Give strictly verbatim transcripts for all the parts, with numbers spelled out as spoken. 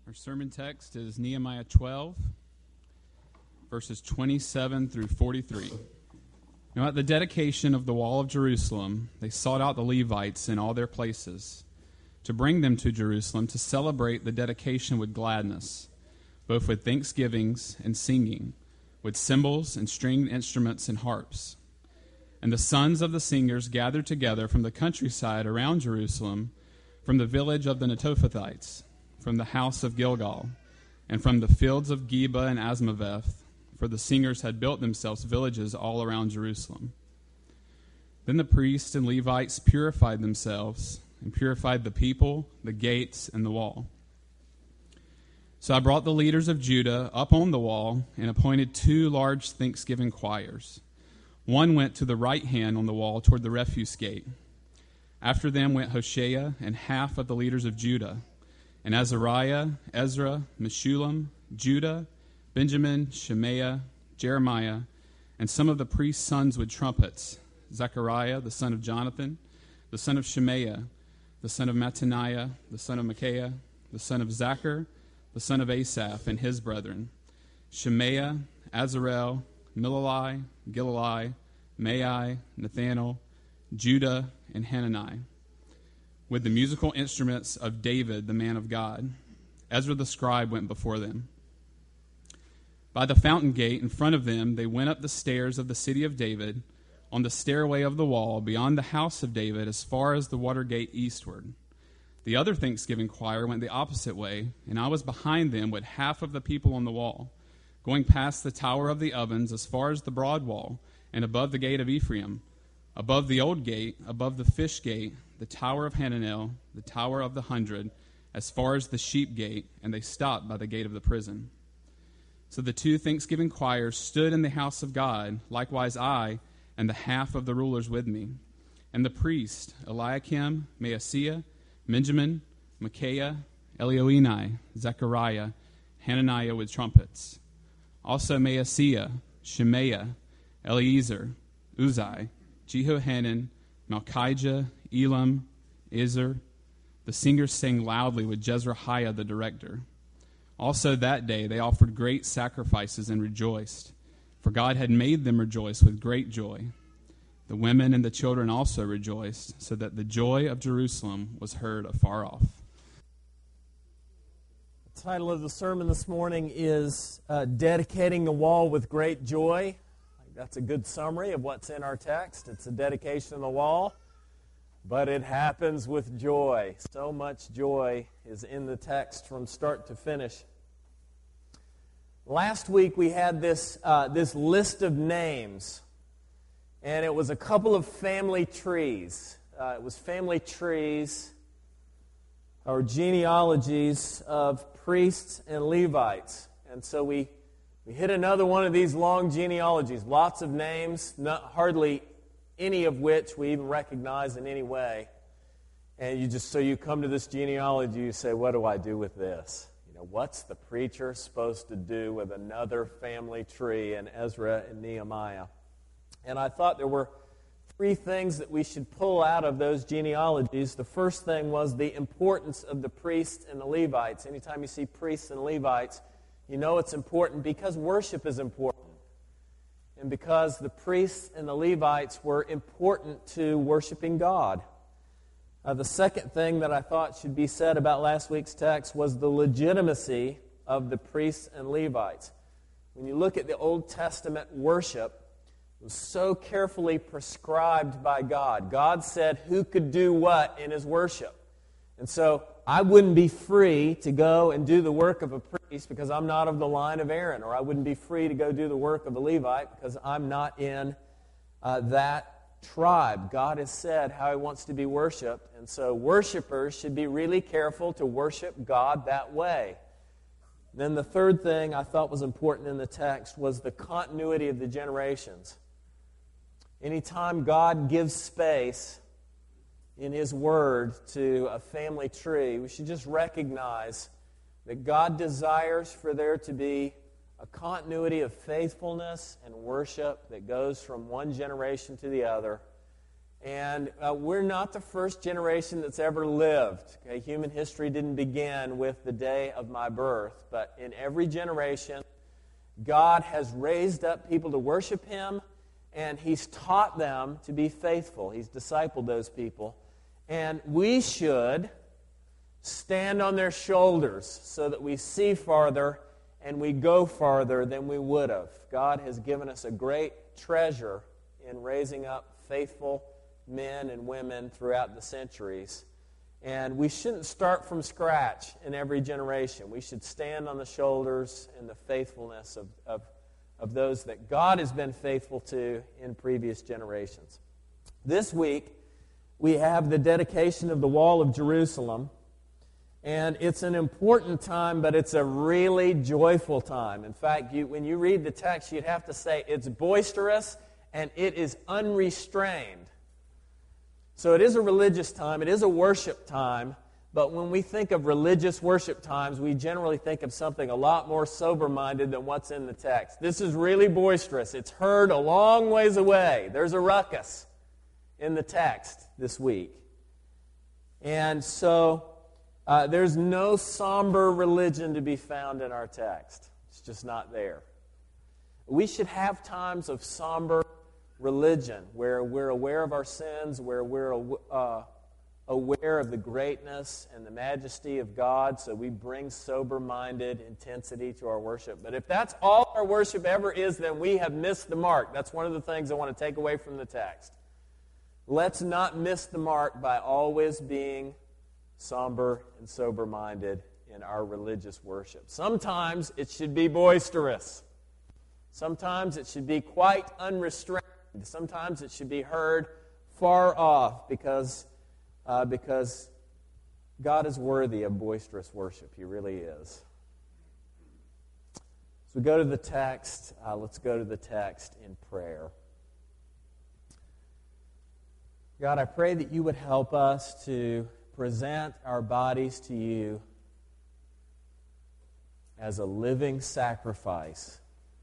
Our sermon text is Nehemiah twelve, verses twenty-seven through forty-three. Now at the dedication of the wall of Jerusalem, they sought out the Levites in all their places, to bring them to Jerusalem to celebrate the dedication with gladness, both with thanksgivings and singing, with cymbals and stringed instruments and harps. And the sons of the singers gathered together from the countryside around Jerusalem, from the village of the Netophathites, from the house of Gilgal, and from the fields of Geba and Asmaveth, for the singers had built themselves villages all around Jerusalem. Then the priests and Levites purified themselves, and purified the people, the gates, and the wall. So I brought the leaders of Judah up on the wall, and appointed two large thanksgiving choirs. One went to the right hand on the wall toward the refuse gate. After them went Hoshea and half of the leaders of Judah, and Azariah, Ezra, Meshullam, Judah, Benjamin, Shemaiah, Jeremiah, and some of the priests' sons with trumpets, Zechariah, the son of Jonathan, the son of Shemaiah, the son of Mattaniah, the son of Micaiah, the son of Zachar, the son of Asaph, and his brethren, Shemaiah, Azarel, Milalai, Gilalai, Maai, Nathanael, Judah, and Hanani, with the musical instruments of David, the man of God. Ezra the scribe went before them. By the fountain gate in front of them, they went up the stairs of the city of David, on the stairway of the wall, beyond the house of David, as far as the water gate eastward. The other thanksgiving choir went the opposite way, and I was behind them with half of the people on the wall, going past the tower of the ovens as far as the broad wall, and above the gate of Ephraim, above the old gate, above the fish gate, the tower of Hananel, the tower of the hundred, as far as the sheep gate, and they stopped by the gate of the prison. So the two thanksgiving choirs stood in the house of God, likewise I, and the half of the rulers with me. And the priest, Eliakim, Maaseiah, Benjamin, Micaiah, Elioenai, Zechariah, Hananiah with trumpets. Also Maaseiah, Shemaiah, Eliezer, Uzai, Jehohanan, Malchijah, Elam, Ezer. The singers sang loudly with Jezrahiah the director. Also that day they offered great sacrifices and rejoiced, for God had made them rejoice with great joy. The women and the children also rejoiced, so that the joy of Jerusalem was heard afar off. The title of the sermon this morning is uh, Dedicating the Wall with Great Joy. That's a good summary of what's in our text. It's a dedication of the wall, but it happens with joy. So much joy is in the text from start to finish. Last week we had this uh, this list of names, and it was a couple of family trees. Uh, it was family trees or genealogies of priests and Levites. And so we We hit another one of these long genealogies, lots of names, not hardly any of which we even recognize in any way. And you just so you come to this genealogy, you say, what do I do with this? You know, what's the preacher supposed to do with another family tree in Ezra and Nehemiah? And I thought there were three things that we should pull out of those genealogies. The first thing was the importance of the priests and the Levites. Anytime you see priests and Levites, you know it's important because worship is important. And because the priests and the Levites were important to worshiping God. Uh, the second thing that I thought should be said about last week's text was the legitimacy of the priests and Levites. When you look at the Old Testament worship, it was so carefully prescribed by God. God said who could do what in his worship. And so I wouldn't be free to go and do the work of a priest because I'm not of the line of Aaron, or I wouldn't be free to go do the work of a Levite because I'm not in uh, that tribe. God has said how he wants to be worshipped, and so worshipers should be really careful to worship God that way. Then the third thing I thought was important in the text was the continuity of the generations. Anytime God gives space in his word to a family tree, we should just recognize that God desires for there to be a continuity of faithfulness and worship that goes from one generation to the other. And uh, we're not the first generation that's ever lived. Okay? Human history didn't begin with the day of my birth, but in every generation, God has raised up people to worship Him, and He's taught them to be faithful. He's discipled those people. And we should stand on their shoulders so that we see farther and we go farther than we would have. God has given us a great treasure in raising up faithful men and women throughout the centuries. And we shouldn't start from scratch in every generation. We should stand on the shoulders and the faithfulness of, of, of those that God has been faithful to in previous generations. This week, we have the dedication of the Wall of Jerusalem. And it's an important time, but it's a really joyful time. In fact, you, when you read the text, you'd have to say it's boisterous and it is unrestrained. So it is a religious time, it is a worship time, but when we think of religious worship times, we generally think of something a lot more sober-minded than what's in the text. This is really boisterous. It's heard a long ways away. There's a ruckus in the text this week. And so uh, there's no somber religion to be found in our text. It's just not there. We should have times of somber religion, where we're aware of our sins, where we're uh, aware of the greatness and the majesty of God, so we bring sober-minded intensity to our worship. But if that's all our worship ever is, then we have missed the mark. That's one of the things I want to take away from the text. Let's not miss the mark by always being somber and sober-minded in our religious worship. Sometimes it should be boisterous. Sometimes it should be quite unrestrained. Sometimes it should be heard far off because, uh, because God is worthy of boisterous worship. He really is. So we go to the text. Uh, let's go to the text in prayer. God, I pray that you would help us to present our bodies to you as a living sacrifice.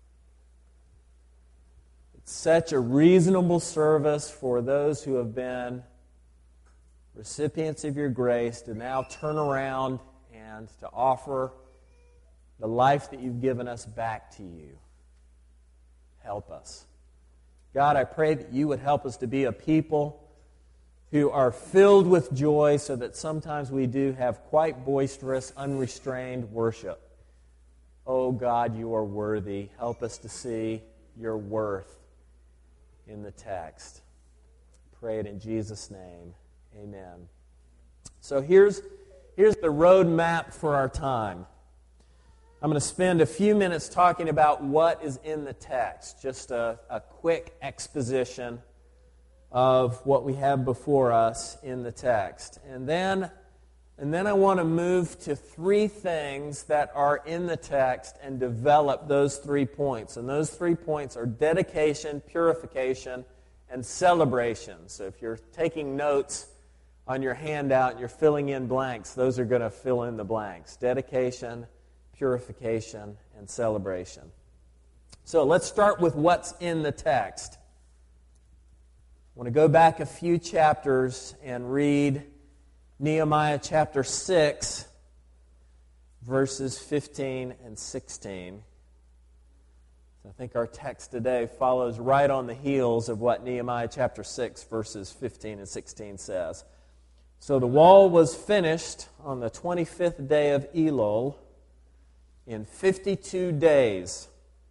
Such a reasonable service for those who have been recipients of your grace to now turn around and to offer the life that you've given us back to you. Help us. God, I pray that you would help us to be a people who are filled with joy so that sometimes we do have quite boisterous, unrestrained worship. Oh God, you are worthy. Help us to see your worth in the text. Pray it in Jesus' name. Amen. So here's, here's the road map for our time. I'm going to spend a few minutes talking about what is in the text. Just a, a quick exposition of what we have before us in the text. And then, and then I want to move to three things that are in the text and develop those three points. And those three points are dedication, purification, and celebration. So if you're taking notes on your handout and you're filling in blanks, those are going to fill in the blanks. Dedication, purification, and celebration. So let's start with what's in the text. I want to go back a few chapters and read Nehemiah chapter six, verses fifteen and sixteen. I think our text today follows right on the heels of what Nehemiah chapter six, verses fifteen and sixteen says. So the wall was finished on the twenty-fifth day of Elul in fifty-two days.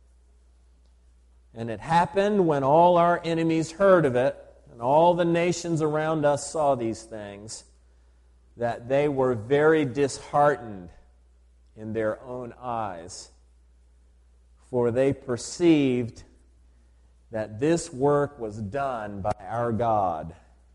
And it happened when all our enemies heard of it, and all the nations around us saw these things, that they were very disheartened in their own eyes, for they perceived that this work was done by our God.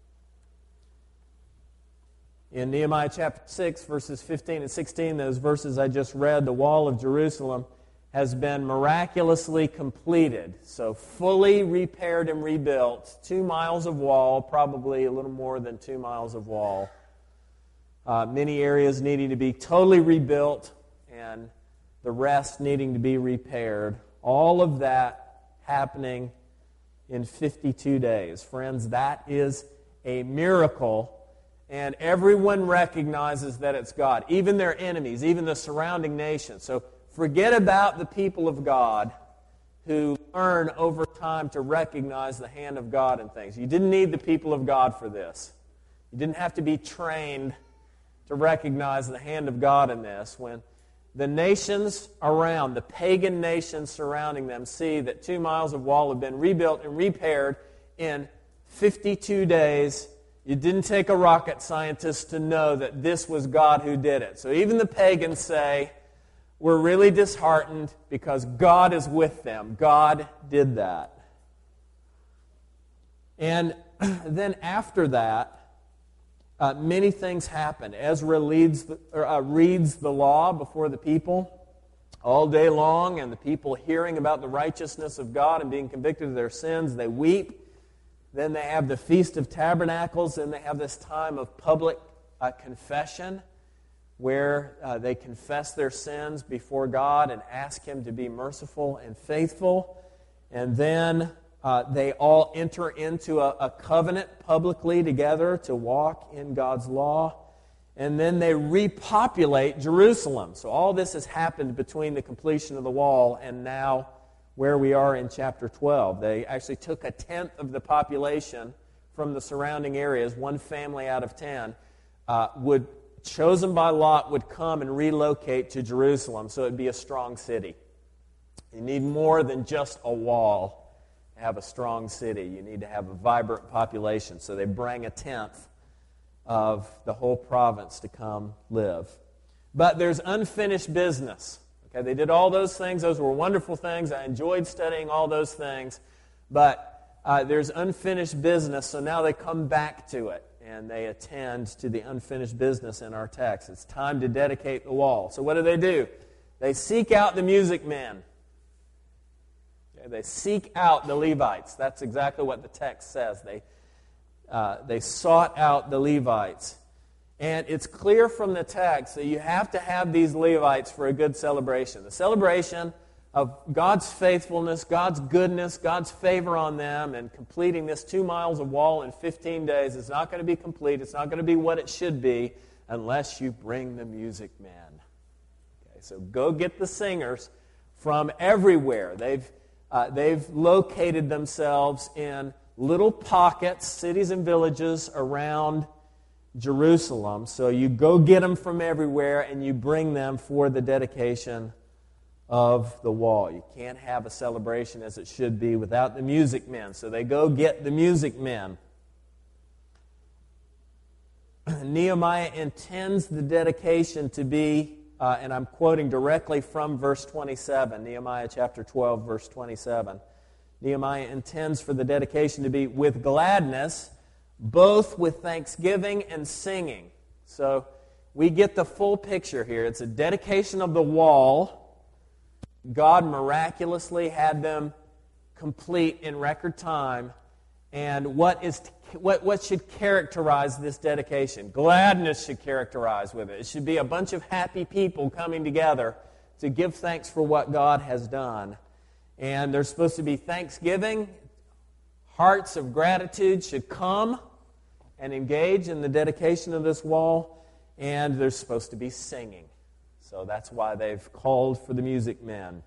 In Nehemiah chapter six, verses fifteen and sixteen, those verses I just read, the wall of Jerusalem has been miraculously completed. So fully repaired and rebuilt. Two miles of wall, probably a little more than two miles of wall. Uh, many areas needing to be totally rebuilt and the rest needing to be repaired. All of that happening in fifty-two days. Friends, that is a miracle, and everyone recognizes that it's God, even their enemies, even the surrounding nations. So forget about the people of God who learn over time to recognize the hand of God in things. You didn't need the people of God for this. You didn't have to be trained to recognize the hand of God in this. When the nations around, the pagan nations surrounding them, see that two miles of wall have been rebuilt and repaired in fifty-two days, it didn't take a rocket scientist to know that this was God who did it. So even the pagans say, we're really disheartened because God is with them. God did that. And then after that, uh, many things happen. Ezra leads the, or, uh, reads the law before the people all day long, and the people hearing about the righteousness of God and being convicted of their sins, they weep. Then they have the Feast of Tabernacles, and they have this time of public uh, confession, where uh, they confess their sins before God and ask Him to be merciful and faithful. And then uh, they all enter into a, a covenant publicly together to walk in God's law. And then they repopulate Jerusalem. So all this has happened between the completion of the wall and now where we are in chapter twelve. They actually took a tenth of the population from the surrounding areas, one family out of ten, uh, would chosen by Lot would come and relocate to Jerusalem, so it would be a strong city. You need more than just a wall to have a strong city. You need to have a vibrant population. So they bring a tenth of the whole province to come live. But there's unfinished business. Okay, they did all those things. Those were wonderful things. I enjoyed studying all those things. But uh, there's unfinished business, so now they come back to it. And they attend to the unfinished business in our text. It's time to dedicate the wall. So what do they do? They seek out the music men. Okay, they seek out the Levites. That's exactly what the text says. They, uh, they sought out the Levites. And it's clear from the text that you have to have these Levites for a good celebration. The celebration of God's faithfulness, God's goodness, God's favor on them, and completing this two miles of wall in fifteen days is not going to be complete. It's not going to be what it should be unless you bring the music men. Okay, so go get the singers from everywhere. They've, uh, they've located themselves in little pockets, cities and villages around Jerusalem. So you go get them from everywhere and you bring them for the dedication of the wall. You can't have a celebration as it should be without the music men. So they go get the music men. Nehemiah intends the dedication to be, uh, and I'm quoting directly from verse twenty-seven, Nehemiah chapter twelve, verse twenty-seven. Nehemiah intends for the dedication to be with gladness, both with thanksgiving and singing. So we get the full picture here. It's a dedication of the wall. God miraculously had them complete in record time. And what is what, what should characterize this dedication? Gladness should characterize with it. It should be a bunch of happy people coming together to give thanks for what God has done. And there's supposed to be thanksgiving. Hearts of gratitude should come and engage in the dedication of this wall. And there's supposed to be singing. So that's why they've called for the music men.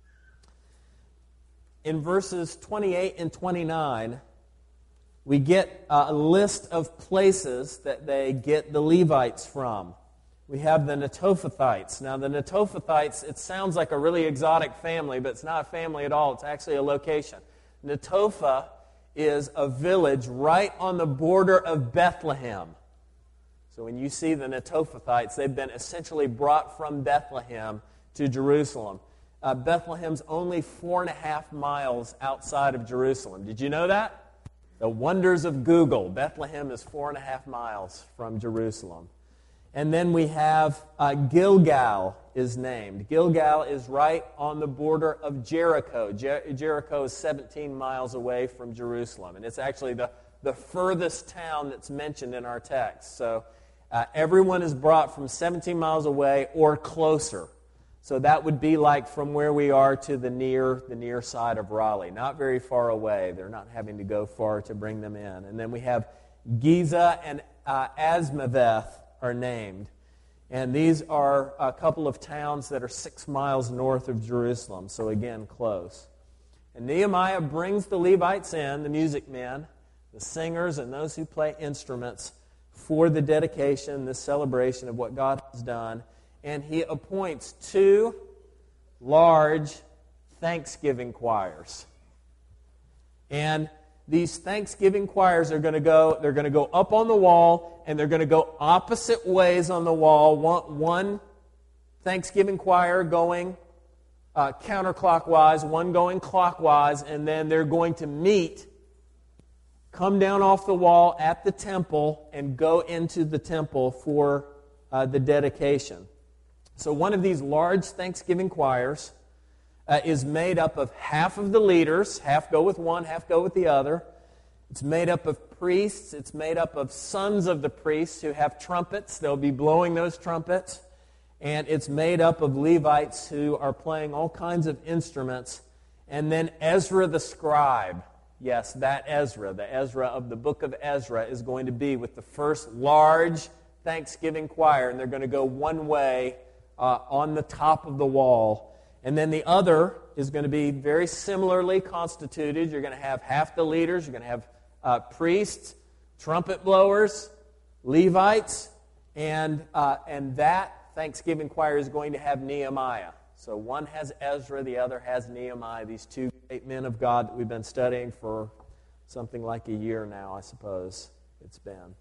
In verses twenty-eight and twenty-nine, we get a list of places that they get the Levites from. We have the Netophathites. Now, the Netophathites, it sounds like a really exotic family, but it's not a family at all. It's actually a location. Netophah is a village right on the border of Bethlehem. So when you see the Netophathites, they've been essentially brought from Bethlehem to Jerusalem. Uh, Bethlehem's only four and a half miles outside of Jerusalem. Did you know that? The wonders of Google. Bethlehem is four and a half miles from Jerusalem. And then we have uh, Gilgal is named. Gilgal is right on the border of Jericho. Jer- Jericho is seventeen miles away from Jerusalem. And it's actually the, the furthest town that's mentioned in our text. So uh, everyone is brought from seventeen miles away or closer. So that would be like from where we are to the near the near side of Raleigh. Not very far away. They're not having to go far to bring them in. And then we have Giza and uh, Azmaveth are named. And these are a couple of towns that are six miles north of Jerusalem, so again, close. And Nehemiah brings the Levites in, the music men, the singers, and those who play instruments for the dedication, this celebration of what God has done. And he appoints two large Thanksgiving choirs. And these Thanksgiving choirs are going to go, they're going to go up on the wall, and they're going to go opposite ways on the wall. One, one Thanksgiving choir going uh, counterclockwise, one going clockwise, and then they're going to meet, come down off the wall at the temple, and go into the temple for uh, the dedication. So one of these large Thanksgiving choirs Uh, is made up of half of the leaders, half go with one, half go with the other. It's made up of priests. It's made up of sons of the priests who have trumpets. They'll be blowing those trumpets. And it's made up of Levites who are playing all kinds of instruments. And then Ezra the scribe, yes, that Ezra, the Ezra of the book of Ezra, is going to be with the first large Thanksgiving choir. And they're going to go one way uh, on the top of the wall. And then the other is going to be very similarly constituted. You're going to have half the leaders. You're going to have uh, priests, trumpet blowers, Levites, and uh, and that Thanksgiving choir is going to have Nehemiah. So one has Ezra, the other has Nehemiah, these two great men of God that we've been studying for something like a year now, I suppose it's been.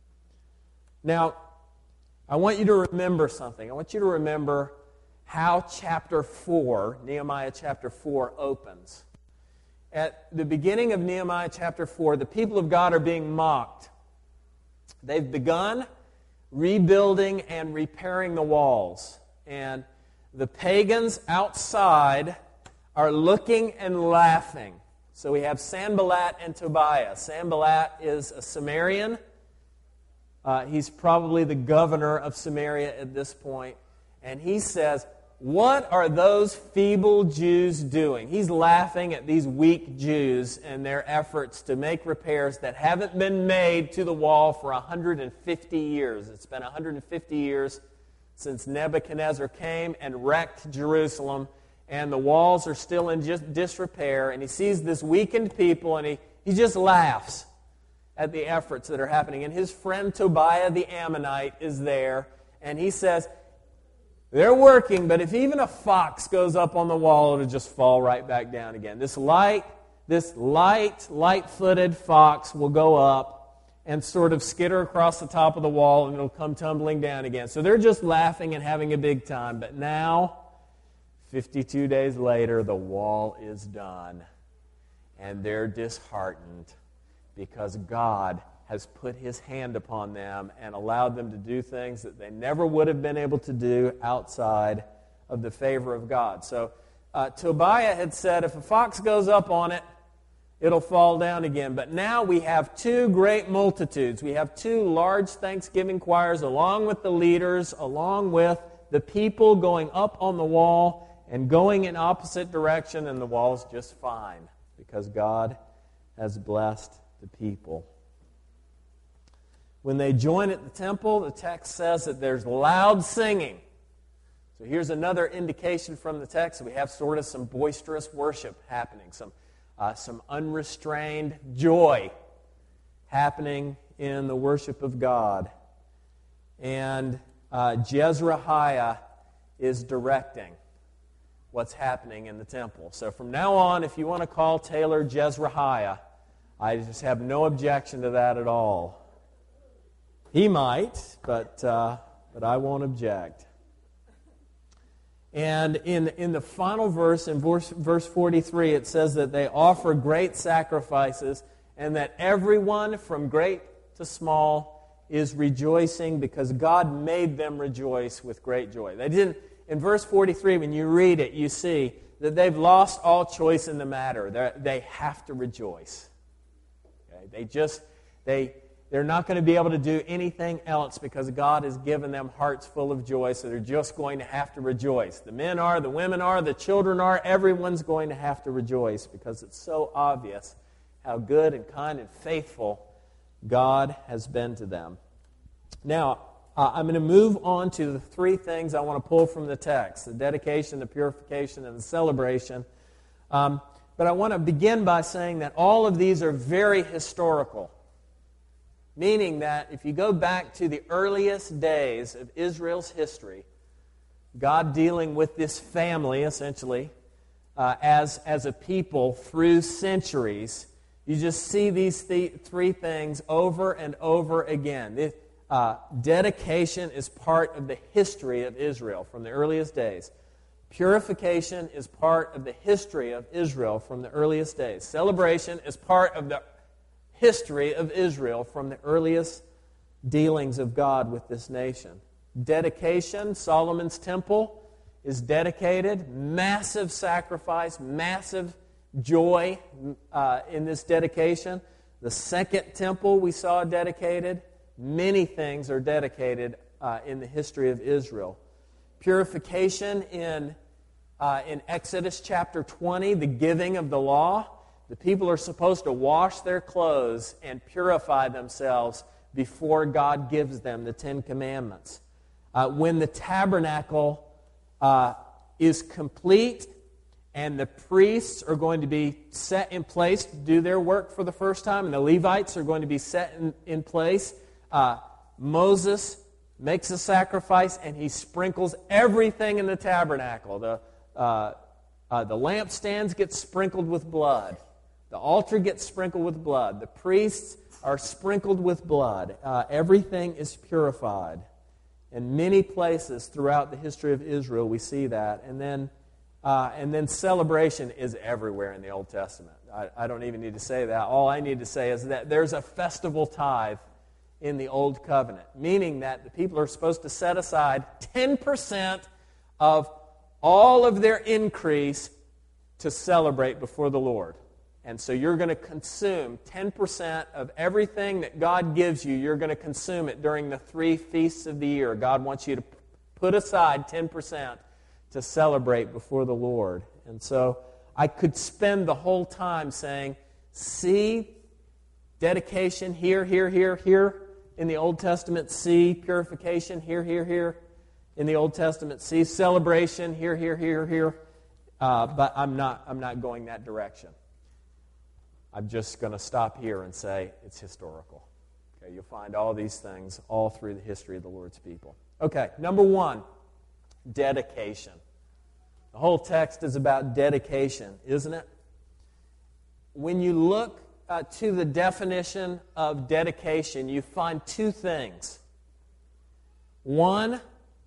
Now, I want you to remember something. I want you to remember how chapter four, Nehemiah chapter four, opens. At the beginning of Nehemiah chapter four, the people of God are being mocked. They've begun rebuilding and repairing the walls. And the pagans outside are looking and laughing. So we have Sanballat and Tobiah. Sanballat is a Samaritan. Uh, he's probably the governor of Samaria at this point. And he says, what are those feeble Jews doing? He's laughing at these weak Jews and their efforts to make repairs that haven't been made to the wall for one hundred fifty years. It's been one hundred fifty years since Nebuchadnezzar came and wrecked Jerusalem, and the walls are still in just disrepair. And he sees this weakened people, and he, he just laughs at the efforts that are happening. And his friend Tobiah the Ammonite is there, and he says, they're working, but if even a fox goes up on the wall, it'll just fall right back down again. This light, this light, light-footed fox will go up and sort of skitter across the top of the wall, and it'll come tumbling down again. So they're just laughing and having a big time. But now, fifty-two days later, the wall is done, and they're disheartened because God has put His hand upon them and allowed them to do things that they never would have been able to do outside of the favor of God. So uh, Tobiah had said, if a fox goes up on it, it'll fall down again. But now we have two great multitudes. We have two large Thanksgiving choirs along with the leaders, along with the people going up on the wall and going in opposite direction, and the wall's just fine because God has blessed the people. When they join at the temple, the text says that there's loud singing. So here's another indication from the text that we have sort of some boisterous worship happening, some uh, some unrestrained joy happening in the worship of God. And uh, Jezrahiah is directing what's happening in the temple. So from now on, if you want to call Taylor Jezrahiah, I just have no objection to that at all. He might, but uh, but I won't object. And in in the final verse, in verse, verse forty-three, it says that they offer great sacrifices and that everyone from great to small is rejoicing because God made them rejoice with great joy. They didn't. In verse forty-three, when you read it, you see that they've lost all choice in the matter. They're, they have to rejoice. Okay? They just they. They're not going to be able to do anything else because God has given them hearts full of joy, so they're just going to have to rejoice. The men are, the women are, the children are, everyone's going to have to rejoice because it's so obvious how good and kind and faithful God has been to them. Now, uh, I'm going to move on to the three things I want to pull from the text: the dedication, the purification, and the celebration. Um, but I want to begin by saying that all of these are very historical, meaning that if you go back to the earliest days of Israel's history, God dealing with this family, essentially, uh, as, as a people through centuries, you just see these th- three things over and over again. The, uh, dedication is part of the history of Israel from the earliest days. Purification is part of the history of Israel from the earliest days. Celebration is part of the history of Israel from the earliest dealings of God with this nation. Dedication, Solomon's temple is dedicated. Massive sacrifice, massive joy uh, in this dedication. The second temple we saw dedicated. Many things are dedicated uh, in the history of Israel. Purification in, uh, in Exodus chapter twenty, the giving of the law. The people are supposed to wash their clothes and purify themselves before God gives them the Ten Commandments. Uh, when the tabernacle uh, is complete and the priests are going to be set in place to do their work for the first time, and the Levites are going to be set in, in place, uh, Moses makes a sacrifice and he sprinkles everything in the tabernacle. The, uh, uh, the lampstands get sprinkled with blood. The altar gets sprinkled with blood. The priests are sprinkled with blood. Uh, everything is purified. In many places throughout the history of Israel, we see that. And then, uh, and then celebration is everywhere in the Old Testament. I, I don't even need to say that. All I need to say is that there's a festival tithe in the Old Covenant, meaning that the people are supposed to set aside ten percent of all of their increase to celebrate before the Lord. And so you're going to consume ten percent of everything that God gives you. You're going to consume it during the three feasts of the year. God wants you to put aside ten percent to celebrate before the Lord. And so I could spend the whole time saying, see dedication here, here, here, here in the Old Testament. See purification here, here, here in the Old Testament. See celebration here, here, here, here. Uh, but I'm not, I'm not going that direction. I'm just going to stop here and say it's historical. Okay, you'll find all these things all through the history of the Lord's people. Okay, number one, dedication. The whole text is about dedication, isn't it? When you look uh, to the definition of dedication, you find two things. One,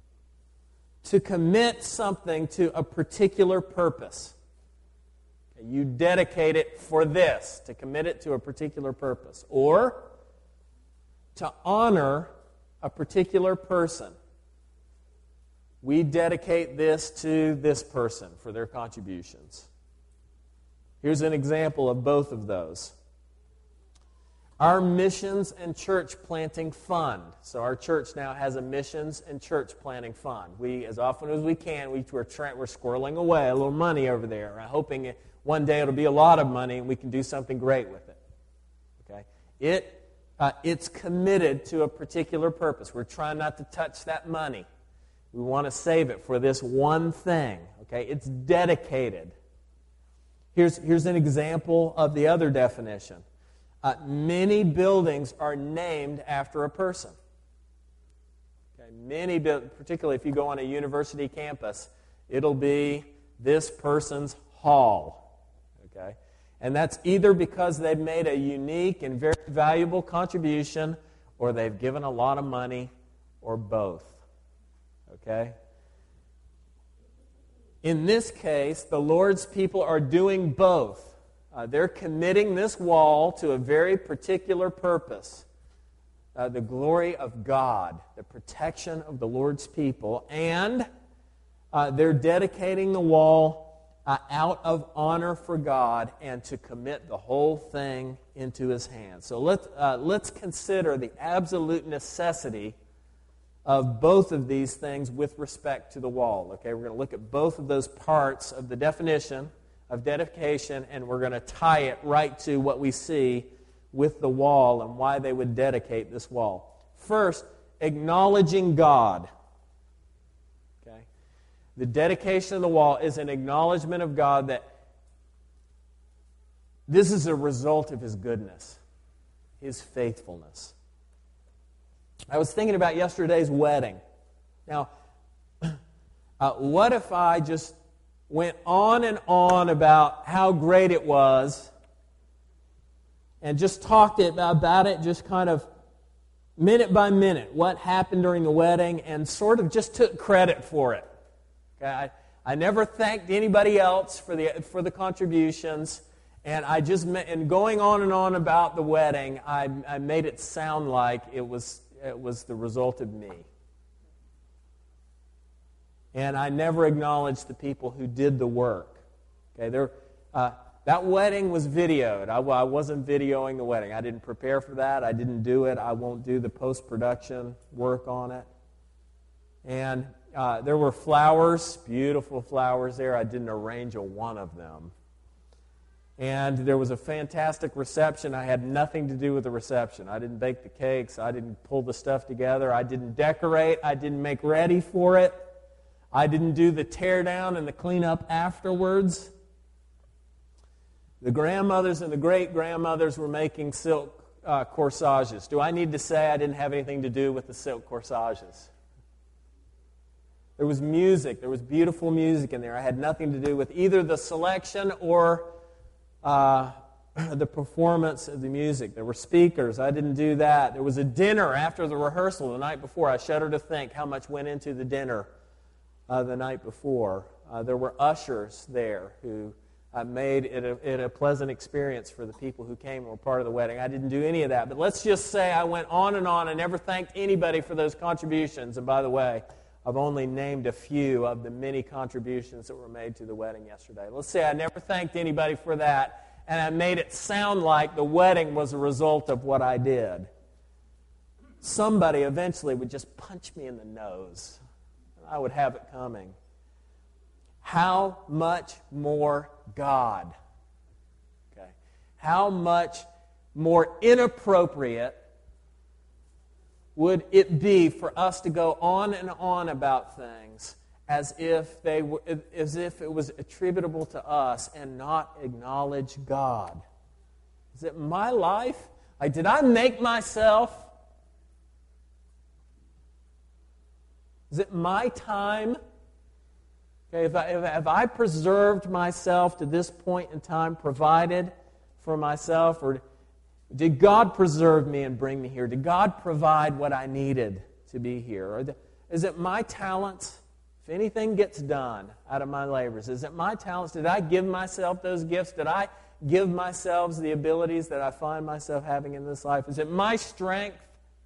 to commit something to a particular purpose. You dedicate it for this, to commit it to a particular purpose. Or to honor a particular person. We dedicate this to this person for their contributions. Here's an example of both of those. Our missions and church planting fund. So our church now has a missions and church planting fund. We, as often as we can, we, we're, tra- we're squirreling away a little money over there, hoping it, one day it'll be a lot of money and we can do something great with it. Okay? It, uh, it's committed to a particular purpose. We're trying not to touch that money. We want to save it for this one thing. Okay? It's dedicated. Here's, here's an example of the other definition. Uh, many buildings are named after a person. Okay? Many, particularly if you go on a university campus, it'll be this person's hall. Okay? And that's either because they've made a unique and very valuable contribution, or they've given a lot of money, or both. Okay? In this case, the Lord's people are doing both. Uh, they're committing this wall to a very particular purpose. Uh, the glory of God, the protection of the Lord's people, and uh, they're dedicating the wall Uh, out of honor for God and to commit the whole thing into His hands. So let's, uh, let's consider the absolute necessity of both of these things with respect to the wall. Okay, we're going to look at both of those parts of the definition of dedication, and we're going to tie it right to what we see with the wall and why they would dedicate this wall. First, acknowledging God. Okay? The dedication of the wall is an acknowledgement of God that this is a result of His goodness, His faithfulness. I was thinking about yesterday's wedding. Now, uh, what if I just went on and on about how great it was and just talked about it just kind of minute by minute, what happened during the wedding, and sort of just took credit for it. Okay? I, I never thanked anybody else for the for the contributions, and I just and going on and on about the wedding, I, I made it sound like it was it was the result of me. And I never acknowledged the people who did the work. Okay, there. Uh, That wedding was videoed. I, I wasn't videoing the wedding. I didn't prepare for that. I didn't do it. I won't do the post-production work on it. And uh, there were flowers, beautiful flowers there. I didn't arrange a one of them. And there was a fantastic reception. I had nothing to do with the reception. I didn't bake the cakes. I didn't pull the stuff together. I didn't decorate. I didn't make ready for it. I didn't do the tear down and the cleanup afterwards. The grandmothers and the great-grandmothers were making silk uh, corsages. Do I need to say I didn't have anything to do with the silk corsages? There was music. There was beautiful music in there. I had nothing to do with either the selection or uh, the performance of the music. There were speakers. I didn't do that. There was a dinner after the rehearsal the night before. I shudder to think how much went into the dinner uh, the night before. Uh, there were ushers there who I made it a, it a pleasant experience for the people who came and were part of the wedding. I didn't do any of that. But let's just say I went on and on and never thanked anybody for those contributions. And by the way, I've only named a few of the many contributions that were made to the wedding yesterday. Let's say I never thanked anybody for that, and I made it sound like the wedding was a result of what I did. Somebody eventually would just punch me in the nose. I would have it coming. How much more God? Okay. How much more inappropriate would it be for us to go on and on about things as if they were, as if it was attributable to us and not acknowledge God? Is it my life? Like, did I make myself? Is it my time? Okay, if I, if, have I preserved myself to this point in time, provided for myself, or did God preserve me and bring me here? Did God provide what I needed to be here? Or the, is it my talents? If anything gets done out of my labors, is it my talents? Did I give myself those gifts? Did I give myself the abilities that I find myself having in this life? Is it my strength?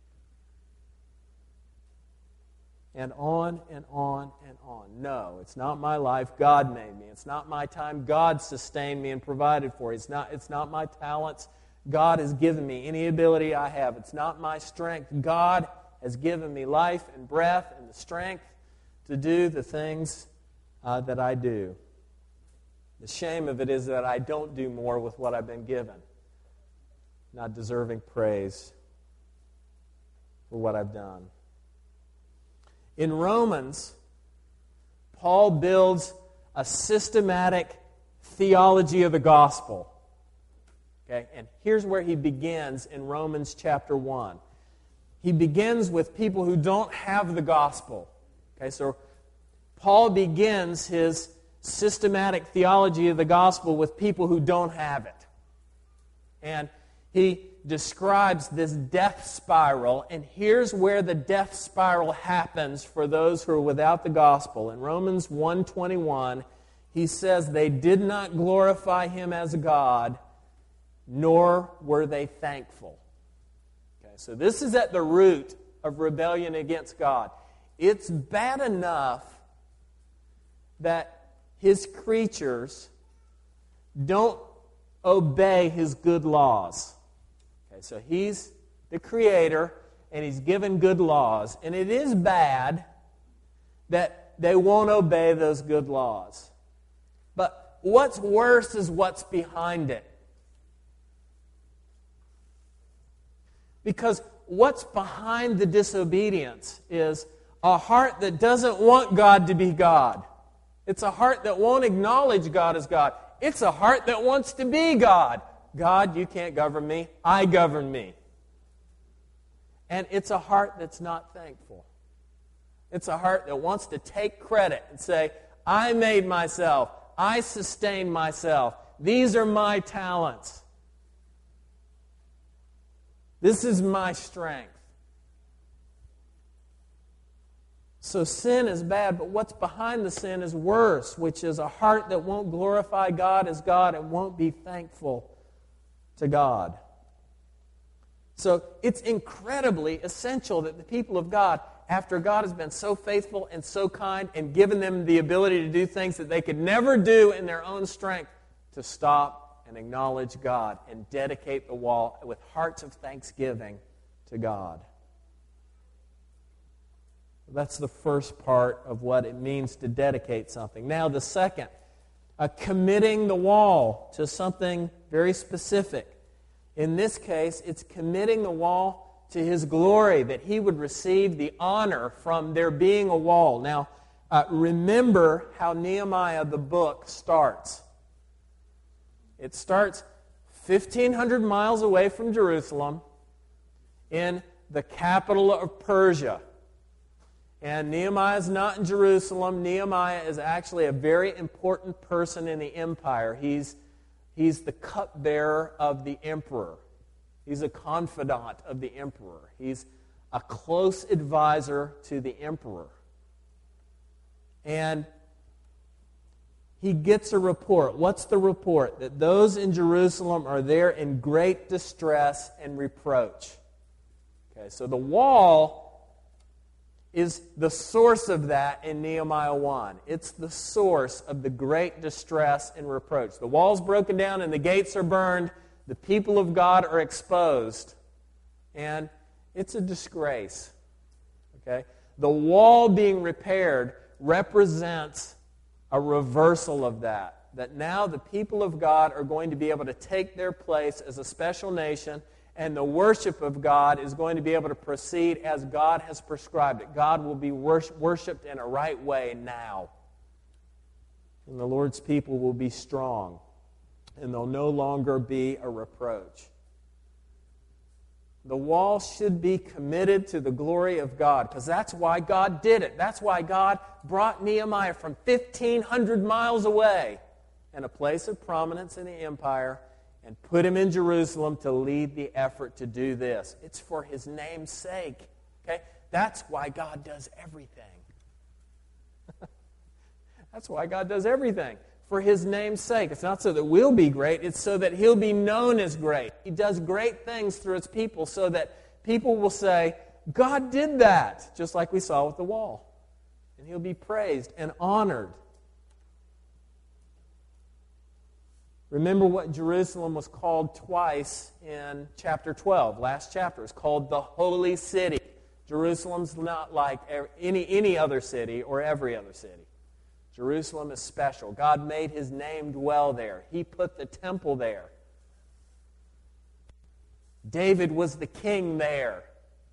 And on and on and on. No, it's not my life. God made me. It's not my time. God sustained me and provided for it. It's not, it's not my talents. God has given me any ability I have. It's not my strength. God has given me life and breath and the strength to do the things uh, that I do. The shame of it is that I don't do more with what I've been given, not deserving praise for what I've done. In Romans, Paul builds a systematic theology of the gospel. Okay? And here's where he begins in Romans chapter one. He begins with people who don't have the gospel. Okay, so Paul begins his systematic theology of the gospel with people who don't have it. And he describes this death spiral, and here's where the death spiral happens for those who are without the gospel. In Romans one twenty-one, he says they did not glorify him as God, nor were they thankful. Okay, so this is at the root of rebellion against God. It's bad enough that his creatures don't obey his good laws. Okay, so he's the creator, and he's given good laws. And it is bad that they won't obey those good laws. But what's worse is what's behind it. Because what's behind the disobedience is a heart that doesn't want God to be God. It's a heart that won't acknowledge God as God. It's a heart that wants to be God. God, you can't govern me. I govern me. And it's a heart that's not thankful. It's a heart that wants to take credit and say, I made myself. I sustained myself. These are my talents. This is my strength. So sin is bad, but what's behind the sin is worse, which is a heart that won't glorify God as God and won't be thankful to God. So it's incredibly essential that the people of God, after God has been so faithful and so kind and given them the ability to do things that they could never do in their own strength, to stop and acknowledge God and dedicate the wall with hearts of thanksgiving to God. That's the first part of what it means to dedicate something. Now the second, uh, committing the wall to something very specific. In this case, it's committing the wall to His glory, that He would receive the honor from there being a wall. Now, uh, remember how Nehemiah, the book, starts. It starts fifteen hundred miles away from Jerusalem in the capital of Persia. And Nehemiah is not in Jerusalem. Nehemiah is actually a very important person in the empire. He's, he's the cupbearer of the emperor. He's a confidant of the emperor. He's a close advisor to the emperor. And he gets a report. What's the report? That those in Jerusalem are there in great distress and reproach. Okay, so the wall is the source of that in Nehemiah one. It's the source of the great distress and reproach. The wall's broken down and the gates are burned. The people of God are exposed. And it's a disgrace. Okay? The wall being repaired represents a reversal of that. That now the people of God are going to be able to take their place as a special nation, and the worship of God is going to be able to proceed as God has prescribed it. God will be worshipped in a right way now. And the Lord's people will be strong. And they'll no longer be a reproach. The wall should be committed to the glory of God, because that's why God did it. That's why God brought Nehemiah from fifteen hundred miles away in a place of prominence in the empire and put him in Jerusalem to lead the effort to do this. It's for His name's sake. Okay? That's why God does everything. That's why God does everything. For His name's sake. It's not so that we'll be great. It's so that He'll be known as great. He does great things through His people so that people will say, God did that, just like we saw with the wall. And He'll be praised and honored. Remember what Jerusalem was called twice in chapter twelve, last chapter. It's called the Holy City. Jerusalem's not like any, any other city or every other city. Jerusalem is special. God made His name dwell there. He put the temple there. David was the king there.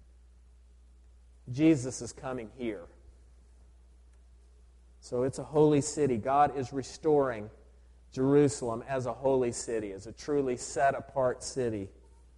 Jesus is coming here. So it's a holy city. God is restoring Jerusalem as a holy city, as a truly set-apart city.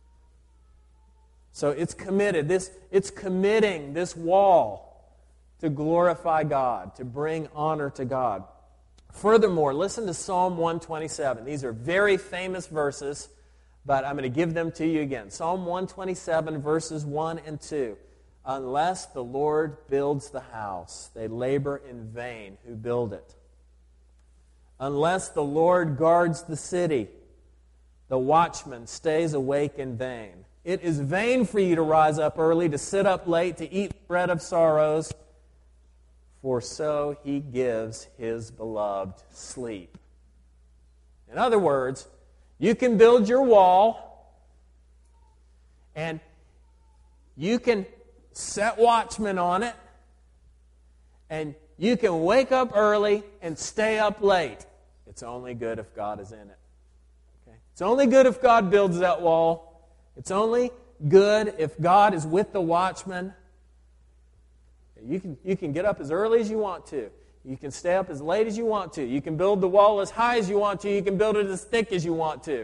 So it's committed. This, it's committing this wall to glorify God, to bring honor to God. Furthermore, listen to Psalm one twenty-seven. These are very famous verses, but I'm going to give them to you again. Psalm one twenty-seven, verses one and two. Unless the Lord builds the house, they labor in vain who build it. Unless the Lord guards the city, the watchman stays awake in vain. It is vain for you to rise up early, to sit up late, to eat the bread of sorrows, for so He gives His beloved sleep. In other words, you can build your wall, and you can set watchmen on it, and you can wake up early and stay up late. It's only good if God is in it. Okay? It's only good if God builds that wall. It's only good, if God is with the watchman, you can, you can get up as early as you want to. You can stay up as late as you want to. You can build the wall as high as you want to. You can build it as thick as you want to.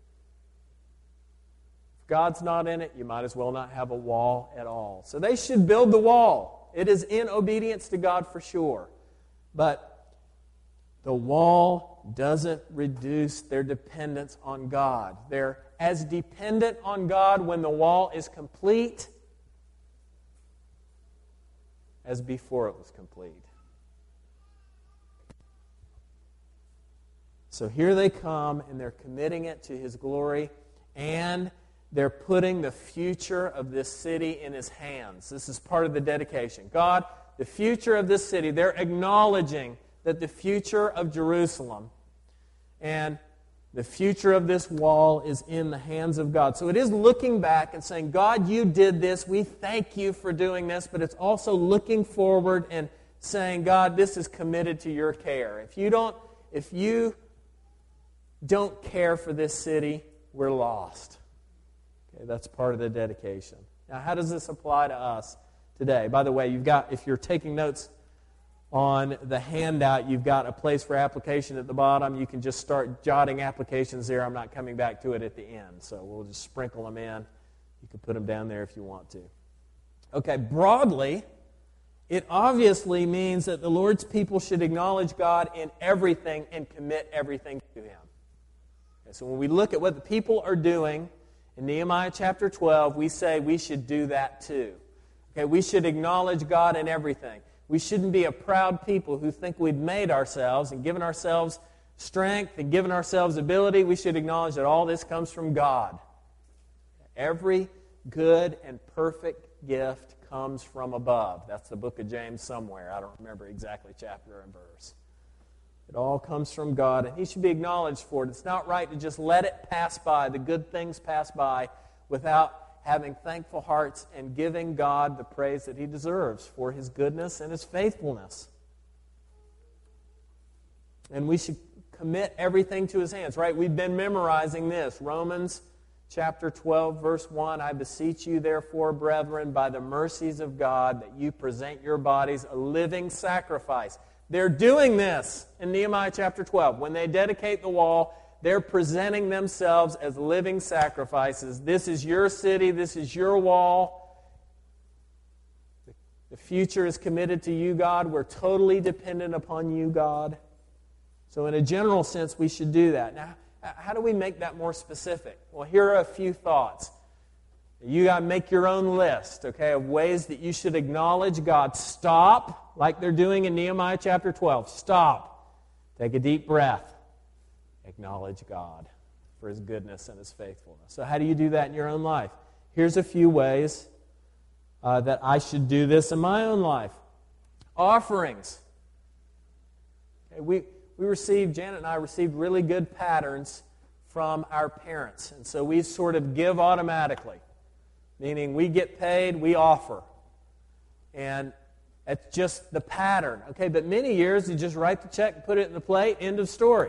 If God's not in it, you might as well not have a wall at all. So they should build the wall. It is in obedience to God for sure. But the wall doesn't reduce their dependence on God. They're as dependent on God when the wall is complete as before it was complete. So here they come, and they're committing it to His glory, and they're putting the future of this city in His hands. This is part of the dedication. God, the future of this city, they're acknowledging that the future of Jerusalem and the future of this wall is in the hands of God. So it is looking back and saying, God, you did this. We thank you for doing this. But it's also looking forward and saying, God, this is committed to your care. If you don't, if you don't care for this city, we're lost. Okay, that's part of the dedication. Now, how does this apply to us today? By the way, you've got, if you're taking notes on the handout, you've got a place for application at the bottom. You can just start jotting applications there. I'm not coming back to it at the end, so we'll just sprinkle them in. You can put them down there if you want to. Okay, broadly, it obviously means that the Lord's people should acknowledge God in everything and commit everything to Him. Okay, so when we look at what the people are doing in Nehemiah chapter twelve, we say we should do that too. Okay, we should acknowledge God in everything. We shouldn't be a proud people who think we've made ourselves and given ourselves strength and given ourselves ability. We should acknowledge that all this comes from God. Every good and perfect gift comes from above. That's the book of James somewhere. I don't remember exactly chapter and verse. It all comes from God, and He should be acknowledged for it. It's not right to just let it pass by, the good things pass by, without having thankful hearts and giving God the praise that He deserves for His goodness and His faithfulness. And we should commit everything to His hands, right? We've been memorizing this. Romans chapter twelve, verse one, I beseech you, therefore, brethren, by the mercies of God, that you present your bodies a living sacrifice. They're doing this in Nehemiah chapter twelve. When they dedicate the wall, they're presenting themselves as living sacrifices. This is your city. This is your wall. The future is committed to you, God. We're totally dependent upon you, God. So in a general sense, we should do that. Now, how do we make that more specific? Well, here are a few thoughts. You got to make your own list, okay, of ways that you should acknowledge God. Stop, like they're doing in Nehemiah chapter twelve. Stop. Take a deep breath. Acknowledge God for His goodness and His faithfulness. So how do you do that in your own life? Here's a few ways uh, that I should do this in my own life. Offerings. Okay, we, we received, Janet and I received really good patterns from our parents. And so we sort of give automatically. Meaning we get paid, we offer. And it's just the pattern. Okay, but many years you just write the check and put it in the plate, end of story.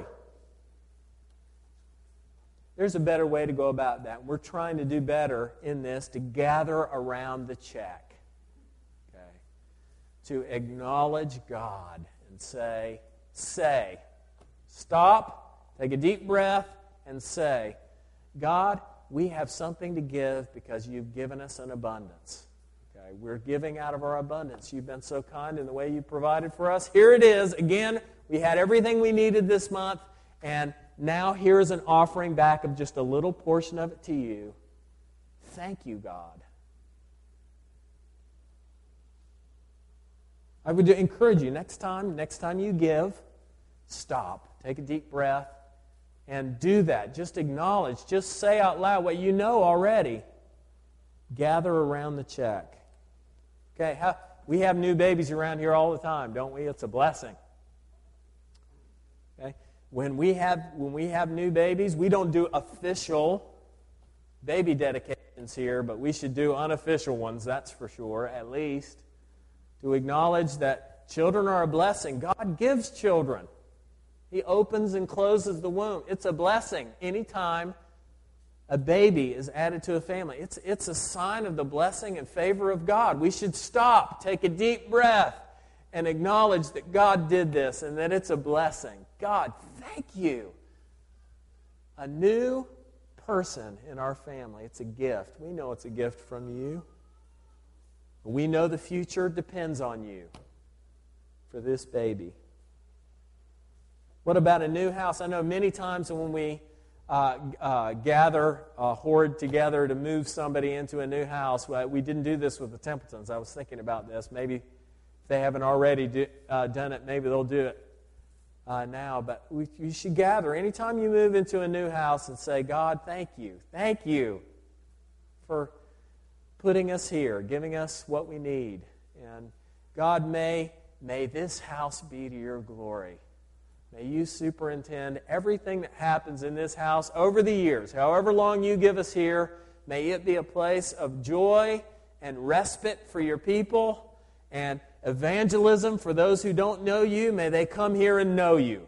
There's a better way to go about that. We're trying to do better in this, to gather around the check. Okay? To acknowledge God and say, say, stop, take a deep breath, and say, God, we have something to give because you've given us an abundance. Okay? We're giving out of our abundance. You've been so kind in the way you provided for us. Here it is. Again, we had everything we needed this month, and now here is an offering back of just a little portion of it to you. Thank you, God. I would encourage you, next time, next time you give, stop, take a deep breath, and do that. Just acknowledge, just say out loud what you know already. Gather around the check. Okay, how, we have new babies around here all the time, don't we? It's a blessing. Okay? When we have when we have new babies, we don't do official baby dedications here, but we should do unofficial ones, that's for sure, at least, to acknowledge that children are a blessing. God gives children. He opens and closes the womb. It's a blessing anytime a baby is added to a family, it's, it's a sign of the blessing and favor of God. We should stop, take a deep breath, and acknowledge that God did this and that it's a blessing. God, thank you. A new person in our family. It's a gift. We know it's a gift from you. We know the future depends on you for this baby. What about a new house? I know many times when we uh, uh, gather a horde together to move somebody into a new house, we didn't do this with the Templetons. I was thinking about this. Maybe if they haven't already do, uh, done it, maybe they'll do it uh, now. But we, you should gather anytime you move into a new house and say, God, thank you. Thank you for putting us here, giving us what we need. And God, may, may this house be to your glory. May you superintend everything that happens in this house over the years. However long you give us here, may it be a place of joy and respite for your people and evangelism for those who don't know you. May they come here and know you.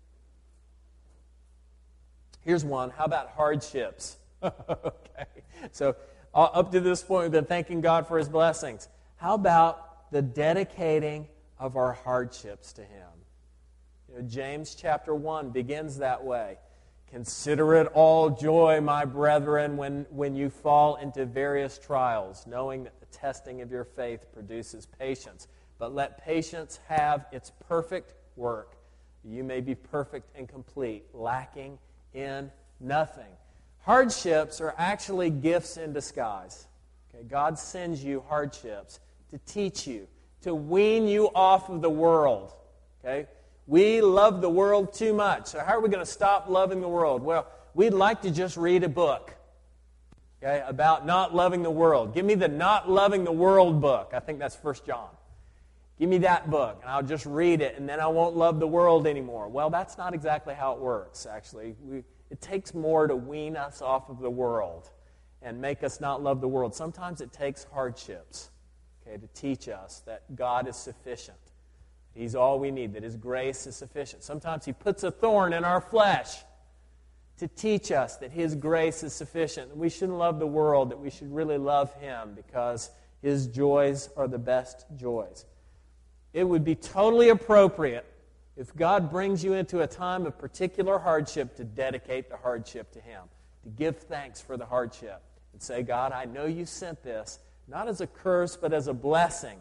Here's one. How about hardships? Okay. So uh, up to this point, we've been thanking God for His blessings. How about the dedicating of our hardships to Him? You know, James chapter one begins that way. Consider it all joy, my brethren, when, when you fall into various trials, knowing that the testing of your faith produces patience. But let patience have its perfect work. You may be perfect and complete, lacking in nothing. Hardships are actually gifts in disguise. Okay, God sends you hardships to teach you, to wean you off of the world. Okay? We love the world too much. So how are we going to stop loving the world? Well, we'd like to just read a book, okay, about not loving the world. Give me the not loving the world book. I think that's First John. Give me that book, and I'll just read it, and then I won't love the world anymore. Well, that's not exactly how it works, actually. We, it takes more to wean us off of the world and make us not love the world. Sometimes it takes hardships, okay, to teach us that God is sufficient. He's all we need, that His grace is sufficient. Sometimes He puts a thorn in our flesh to teach us that His grace is sufficient. That we shouldn't love the world, that we should really love Him because His joys are the best joys. It would be totally appropriate if God brings you into a time of particular hardship to dedicate the hardship to Him, to give thanks for the hardship and say, God, I know you sent this, not as a curse, but as a blessing.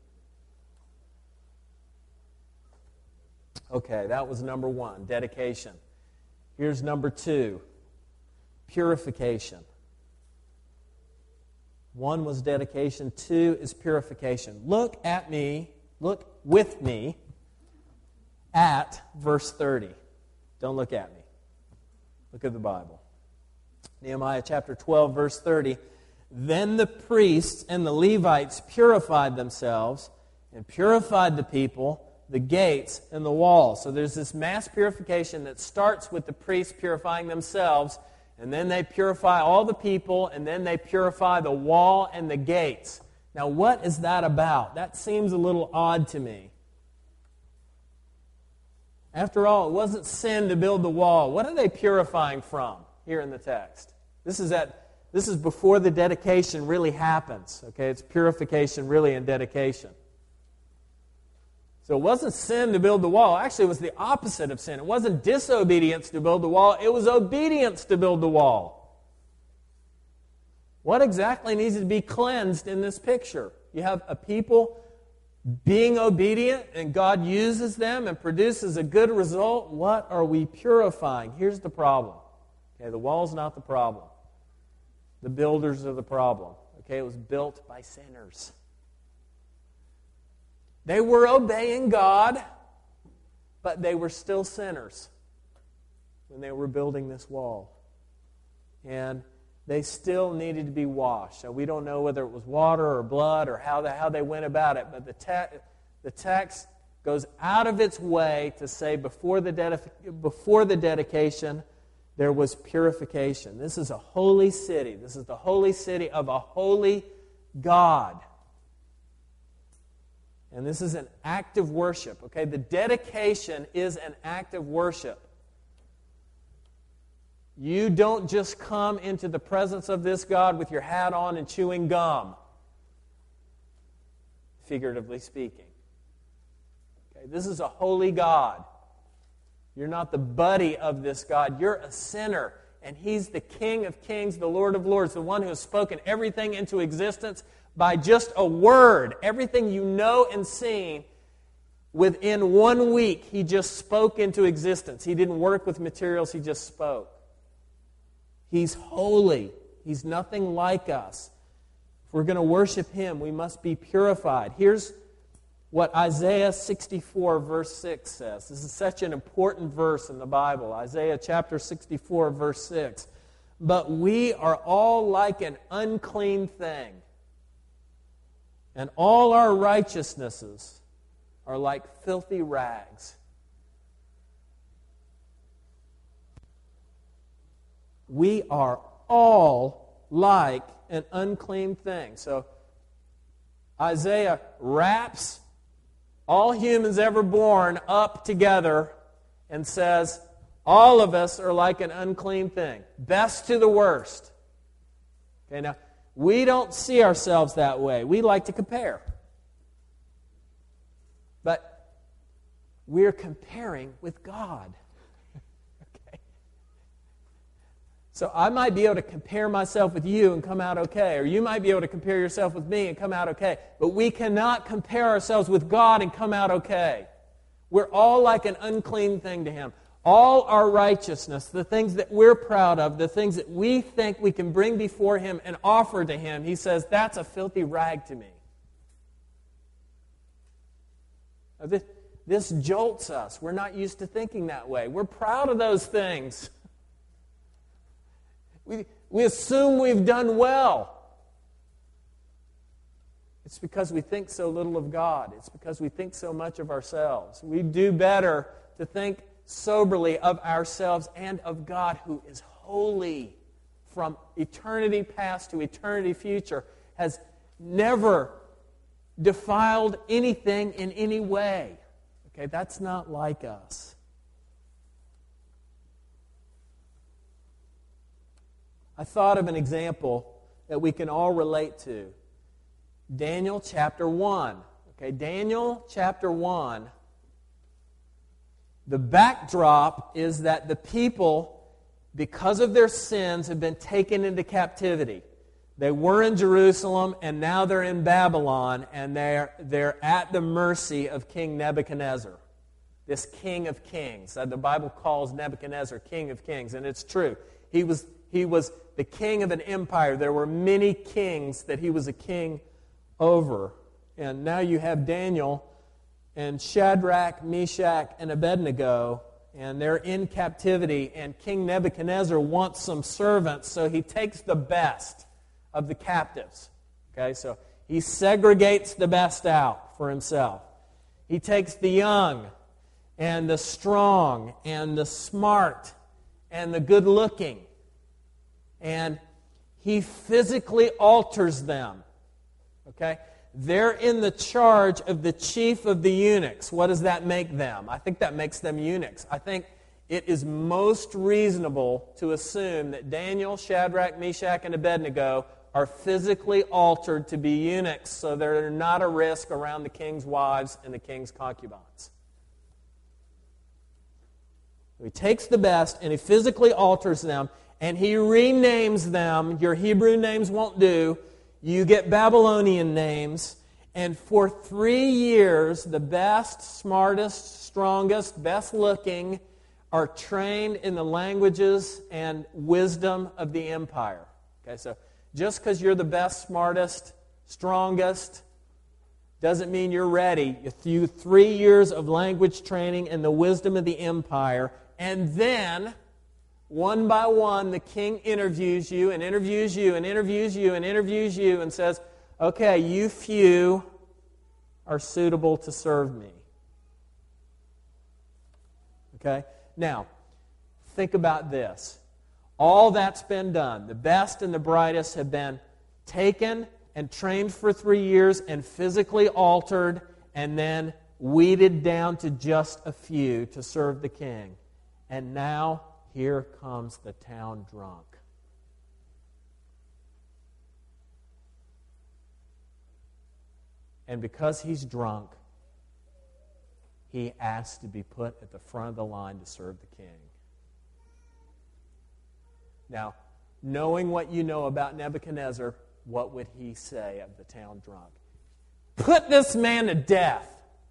Okay, that was number one, dedication. Here's number two, purification. One was dedication, two is purification. Look at me, look with me at verse thirty. Don't look at me. Look at the Bible. Nehemiah chapter twelve, verse thirty. Then the priests and the Levites purified themselves and purified the people, the gates, and the walls. So there's this mass purification that starts with the priests purifying themselves, and then they purify all the people, and then they purify the wall and the gates. Now, what is that about? That seems a little odd to me. After all, it wasn't sin to build the wall. What are they purifying from here in the text? This is at this is before the dedication really happens. Okay, it's purification really in dedication. So it wasn't sin to build the wall. Actually, it was the opposite of sin. It wasn't disobedience to build the wall. It was obedience to build the wall. What exactly needs to be cleansed in this picture? You have a people being obedient, and God uses them and produces a good result. What are we purifying? Here's the problem. Okay, the wall's not the problem. The builders are the problem. Okay, it was built by sinners. They were obeying God, but they were still sinners when they were building this wall. And they still needed to be washed. So we don't know whether it was water or blood or how, the, how they went about it, but the, te- the text goes out of its way to say before the, dedica- before the dedication, there was purification. This is a holy city. This is the holy city of a holy God. And this is an act of worship, okay? The dedication is an act of worship. You don't just come into the presence of this God with your hat on and chewing gum, figuratively speaking. Okay, this is a holy God. You're not the buddy of this God. You're a sinner, and He's the King of kings, the Lord of lords, the one who has spoken everything into existence by just a word. Everything you know and seen, within one week, He just spoke into existence. He didn't work with materials, He just spoke. He's holy. He's nothing like us. If we're going to worship Him, we must be purified. Here's what Isaiah sixty-four, verse six says. This is such an important verse in the Bible. Isaiah chapter sixty-four, verse six. But we are all like an unclean thing, and all our righteousnesses are like filthy rags. We are all like an unclean thing. So Isaiah wraps all humans ever born up together and says, all of us are like an unclean thing. Best to the worst. Okay, now, we don't see ourselves that way. We like to compare. But we're comparing with God. Okay. So I might be able to compare myself with you and come out okay, or you might be able to compare yourself with me and come out okay, but we cannot compare ourselves with God and come out okay. We're all like an unclean thing to Him. All our righteousness, the things that we're proud of, the things that we think we can bring before Him and offer to Him, He says, that's a filthy rag to me. Now, this, this jolts us. We're not used to thinking that way. We're proud of those things. We, we assume we've done well. It's because we think so little of God. It's because we think so much of ourselves. We do better to think soberly of ourselves and of God, who is holy from eternity past to eternity future, has never defiled anything in any way. Okay, that's not like us. I thought of an example that we can all relate to. Daniel chapter one. Okay, Daniel chapter one. The backdrop is that the people, because of their sins, have been taken into captivity. They were in Jerusalem, and now they're in Babylon, and they're, they're at the mercy of King Nebuchadnezzar, this king of kings. The Bible calls Nebuchadnezzar king of kings, and it's true. He was, he was the king of an empire. There were many kings that he was a king over. And now you have Daniel and Shadrach, Meshach, and Abednego, and they're in captivity, and King Nebuchadnezzar wants some servants, so he takes the best of the captives. Okay, so he segregates the best out for himself. He takes the young and the strong and the smart and the good-looking, and he physically alters them. Okay? They're in the charge of the chief of the eunuchs. What does that make them? I think that makes them eunuchs. I think it is most reasonable to assume that Daniel, Shadrach, Meshach, and Abednego are physically altered to be eunuchs, so they're not a risk around the king's wives and the king's concubines. He takes the best and he physically alters them, and he renames them. Your Hebrew names won't do. You get Babylonian names, and for three years, the best, smartest, strongest, best-looking are trained in the languages and wisdom of the empire. Okay, so just because you're the best, smartest, strongest, doesn't mean you're ready. You three years of language training and the wisdom of the empire, and then one by one, the king interviews you and interviews you and interviews you and interviews you and says, okay, you few are suitable to serve me. Okay? Now, think about this. All that's been done. The best and the brightest have been taken and trained for three years and physically altered and then weeded down to just a few to serve the king. And now here comes the town drunk. And because he's drunk, he asks to be put at the front of the line to serve the king. Now, knowing what you know about Nebuchadnezzar, what would he say of the town drunk? Put this man to death.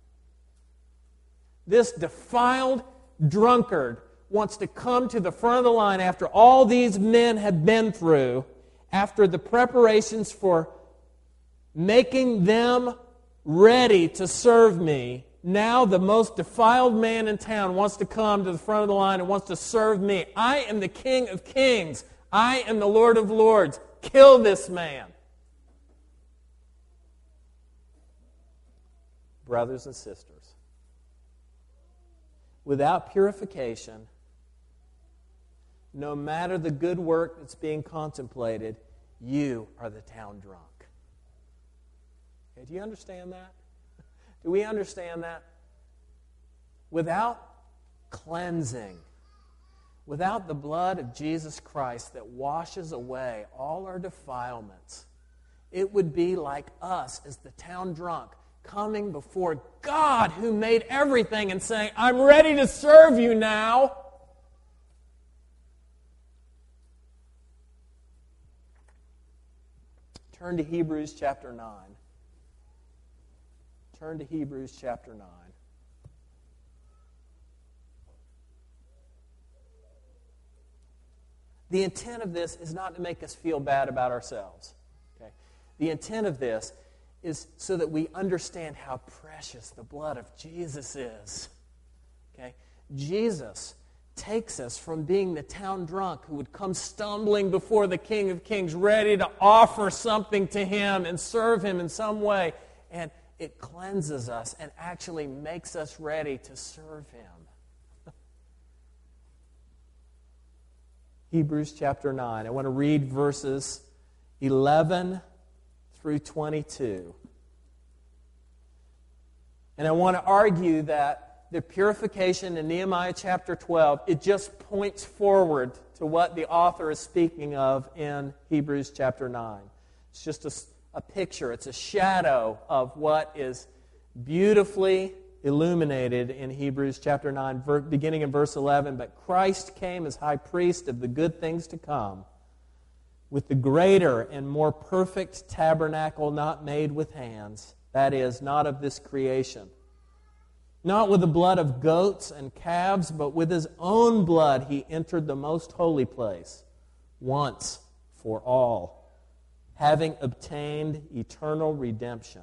This defiled drunkard wants to come to the front of the line after all these men have been through, after the preparations for making them ready to serve me. Now the most defiled man in town wants to come to the front of the line and wants to serve me. I am the King of Kings. I am the Lord of Lords. Kill this man. Brothers and sisters, without purification, no matter the good work that's being contemplated, you are the town drunk. Okay, do you understand that? Do we understand that? Without cleansing, without the blood of Jesus Christ that washes away all our defilements, it would be like us as the town drunk coming before God who made everything and saying, I'm ready to serve you now. Turn to Hebrews chapter nine. Turn to Hebrews chapter nine. The intent of this is not to make us feel bad about ourselves. Okay? The intent of this is so that we understand how precious the blood of Jesus is. Okay? Jesus takes us from being the town drunk who would come stumbling before the King of Kings, ready to offer something to him and serve him in some way, and it cleanses us and actually makes us ready to serve him. Hebrews chapter nine. I want to read verses eleven through twenty-two. And I want to argue that the purification in Nehemiah chapter twelve, it just points forward to what the author is speaking of in Hebrews chapter nine. It's just a A picture, it's a shadow of what is beautifully illuminated in Hebrews chapter nine, beginning in verse eleven. But Christ came as high priest of the good things to come, with the greater and more perfect tabernacle not made with hands, that is, not of this creation. Not with the blood of goats and calves, but with his own blood he entered the most holy place, once for all, having obtained eternal redemption.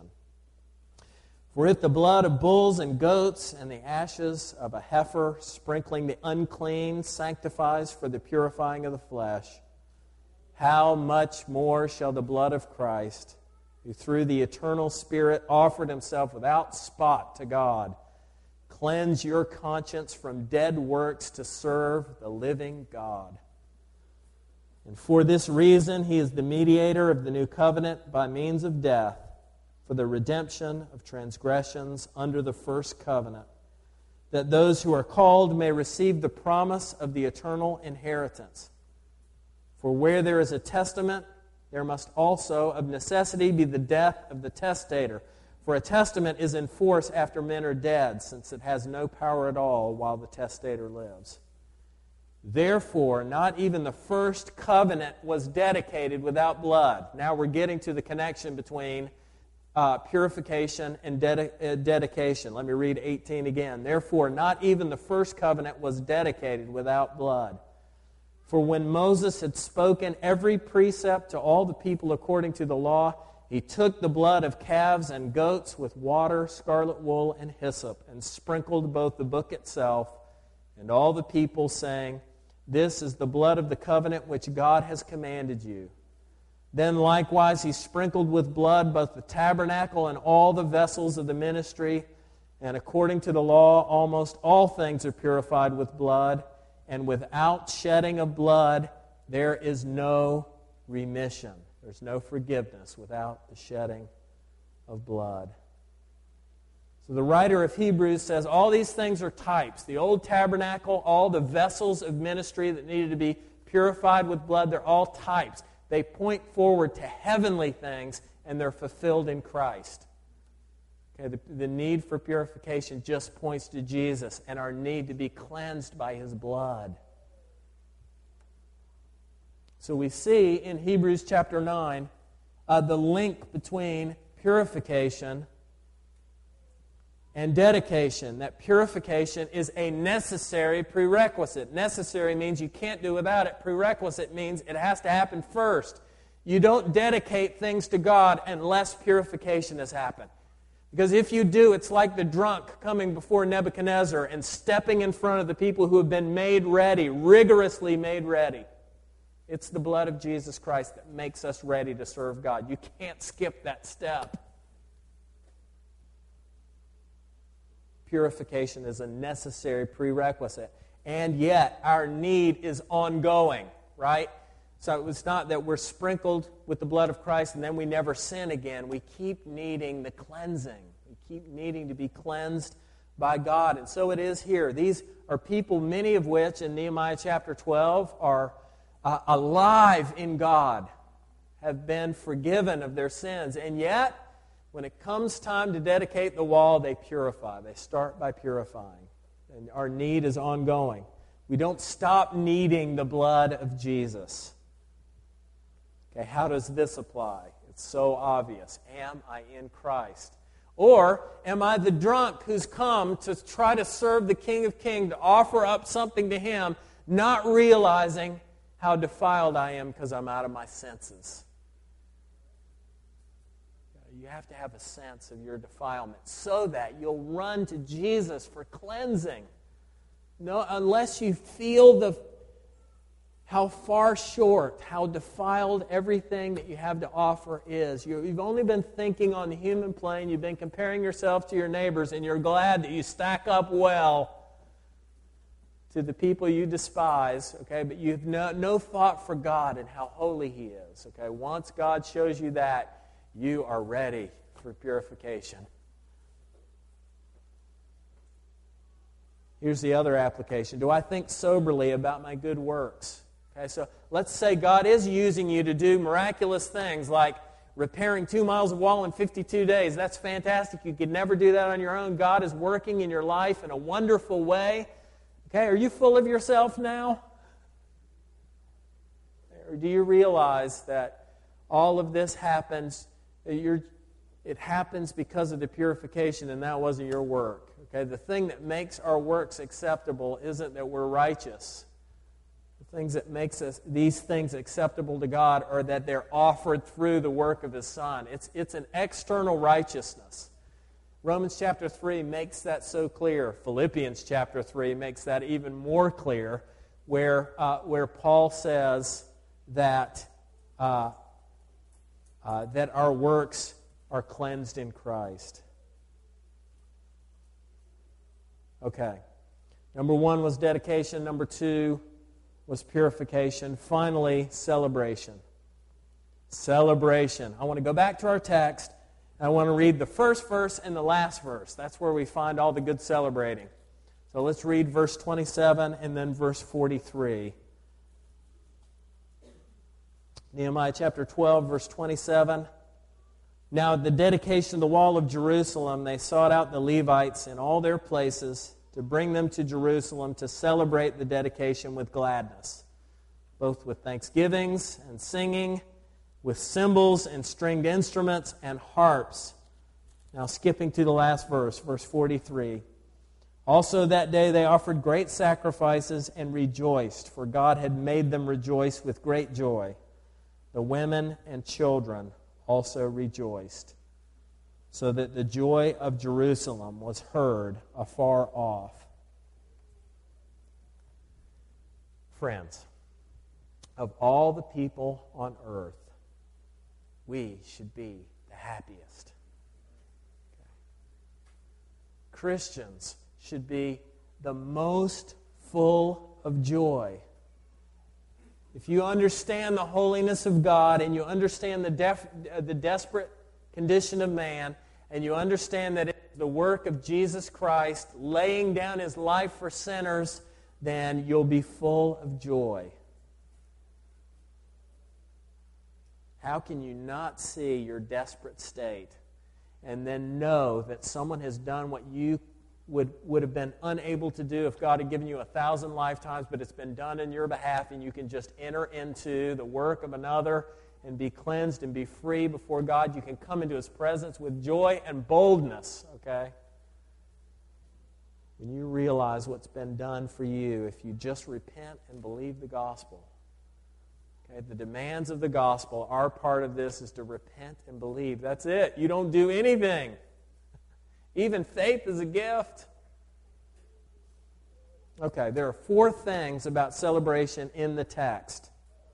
For if the blood of bulls and goats and the ashes of a heifer sprinkling the unclean sanctifies for the purifying of the flesh, how much more shall the blood of Christ, who through the eternal Spirit offered himself without spot to God, cleanse your conscience from dead works to serve the living God. And for this reason, he is the mediator of the new covenant by means of death for the redemption of transgressions under the first covenant, that those who are called may receive the promise of the eternal inheritance. For where there is a testament, there must also of necessity be the death of the testator. For a testament is in force after men are dead, since it has no power at all while the testator lives. Therefore, not even the first covenant was dedicated without blood. Now we're getting to the connection between uh, purification and dedi- uh, dedication. Let me read eighteen again. Therefore, not even the first covenant was dedicated without blood. For when Moses had spoken every precept to all the people according to the law, he took the blood of calves and goats with water, scarlet wool, and hyssop, and sprinkled both the book itself and all the people, saying, This is the blood of the covenant which God has commanded you. Then likewise he sprinkled with blood both the tabernacle and all the vessels of the ministry. And according to the law, almost all things are purified with blood. And without shedding of blood, there is no remission. There's no forgiveness without the shedding of blood. So the writer of Hebrews says all these things are types. The old tabernacle, all the vessels of ministry that needed to be purified with blood, they're all types. They point forward to heavenly things, and they're fulfilled in Christ. Okay, the, the need for purification just points to Jesus and our need to be cleansed by His blood. So we see in Hebrews chapter nine uh, the link between purification and dedication. That purification is a necessary prerequisite. Necessary means you can't do without it. Prerequisite means it has to happen first. You don't dedicate things to God unless purification has happened. Because if you do, it's like the drunk coming before Nebuchadnezzar and stepping in front of the people who have been made ready, rigorously made ready. It's the blood of Jesus Christ that makes us ready to serve God. You can't skip that step. Purification is a necessary prerequisite. And yet, our need is ongoing, right? So it's not that we're sprinkled with the blood of Christ and then we never sin again. We keep needing the cleansing. We keep needing to be cleansed by God. And so it is here. These are people, many of which in Nehemiah chapter twelve are uh, alive in God, have been forgiven of their sins. And yet, when it comes time to dedicate the wall, they purify. They start by purifying. And our need is ongoing. We don't stop needing the blood of Jesus. Okay, how does this apply? It's so obvious. Am I in Christ? Or am I the drunk who's come to try to serve the King of Kings, to offer up something to Him, not realizing how defiled I am because I'm out of my senses? You have to have a sense of your defilement so that you'll run to Jesus for cleansing. No, unless you feel the how far short, how defiled everything that you have to offer is. You, you've only been thinking on the human plane. You've been comparing yourself to your neighbors, and you're glad that you stack up well to the people you despise, okay? But you've no, no thought for God and how holy He is, okay? Once God shows you that, you are ready for purification. Here's the other application. Do I think soberly about my good works? Okay, so let's say God is using you to do miraculous things like repairing two miles of wall in fifty-two days. That's fantastic. You could never do that on your own. God is working in your life in a wonderful way. Okay, are you full of yourself now? Or do you realize that all of this happens, you're, it happens because of the purification, and that wasn't your work? Okay, the thing that makes our works acceptable isn't that we're righteous. The things that makes us these things acceptable to God are that they're offered through the work of His Son. It's it's an external righteousness. Romans chapter three makes that so clear. Philippians chapter three makes that even more clear, where uh, where Paul says that uh, uh, that our works are cleansed in Christ. Okay. Number one was dedication. Number two was purification. Finally, celebration. Celebration. I want to go back to our text. I want to read the first verse and the last verse. That's where we find all the good celebrating. So let's read verse twenty-seven and then verse forty-three. Nehemiah chapter twelve, verse twenty-seven. Now at the dedication of the wall of Jerusalem, they sought out the Levites in all their places to bring them to Jerusalem to celebrate the dedication with gladness, both with thanksgivings and singing, with cymbals and stringed instruments and harps. Now skipping to the last verse, verse forty-three. Also that day they offered great sacrifices and rejoiced, for God had made them rejoice with great joy. The women and children also rejoiced, so that the joy of Jerusalem was heard afar off. Friends, of all the people on earth, we should be the happiest. Okay. Christians should be the most full of joy. If you understand the holiness of God and you understand the, def- the desperate condition of man, and you understand that it is the work of Jesus Christ, laying down His life for sinners, then you'll be full of joy. How can you not see your desperate state and then know that someone has done what you would, would have been unable to do if God had given you a thousand lifetimes, but it's been done in your behalf, and you can just enter into the work of another and be cleansed and be free before God? You can come into His presence with joy and boldness, okay? When you realize what's been done for you, if you just repent and believe the gospel. Okay, the demands of the gospel, our part of this is to repent and believe. That's it. You don't do anything. Even faith is a gift. Okay, there are four things about celebration in the text.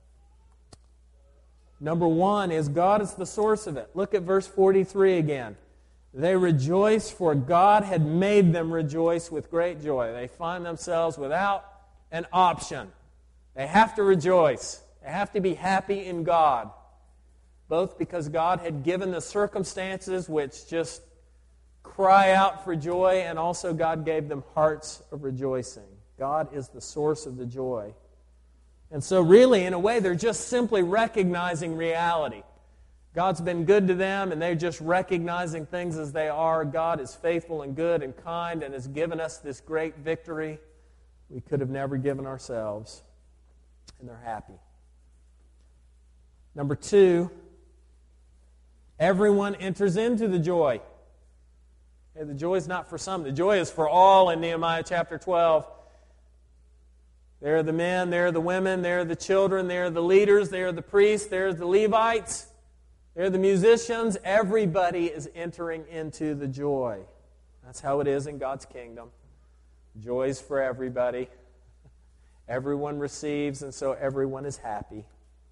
Number one is God is the source of it. Look at verse forty-three again. They rejoice, for God had made them rejoice with great joy. They find themselves without an option. They have to rejoice. They have to be happy in God, both because God had given the circumstances which just cry out for joy, and also God gave them hearts of rejoicing. God is the source of the joy. And so really, in a way, they're just simply recognizing reality. God's been good to them, and they're just recognizing things as they are. God is faithful and good and kind and has given us this great victory we could have never given ourselves. And they're happy. Number two, everyone enters into the joy. Okay, the joy is not for some. The joy is for all in Nehemiah chapter twelve. There are the men, there are the women, there are the children, there are the leaders, there are the priests, there are the Levites, there are the musicians. Everybody is entering into the joy. That's how it is in God's kingdom. Joy is for everybody. Everyone receives, and so everyone is happy.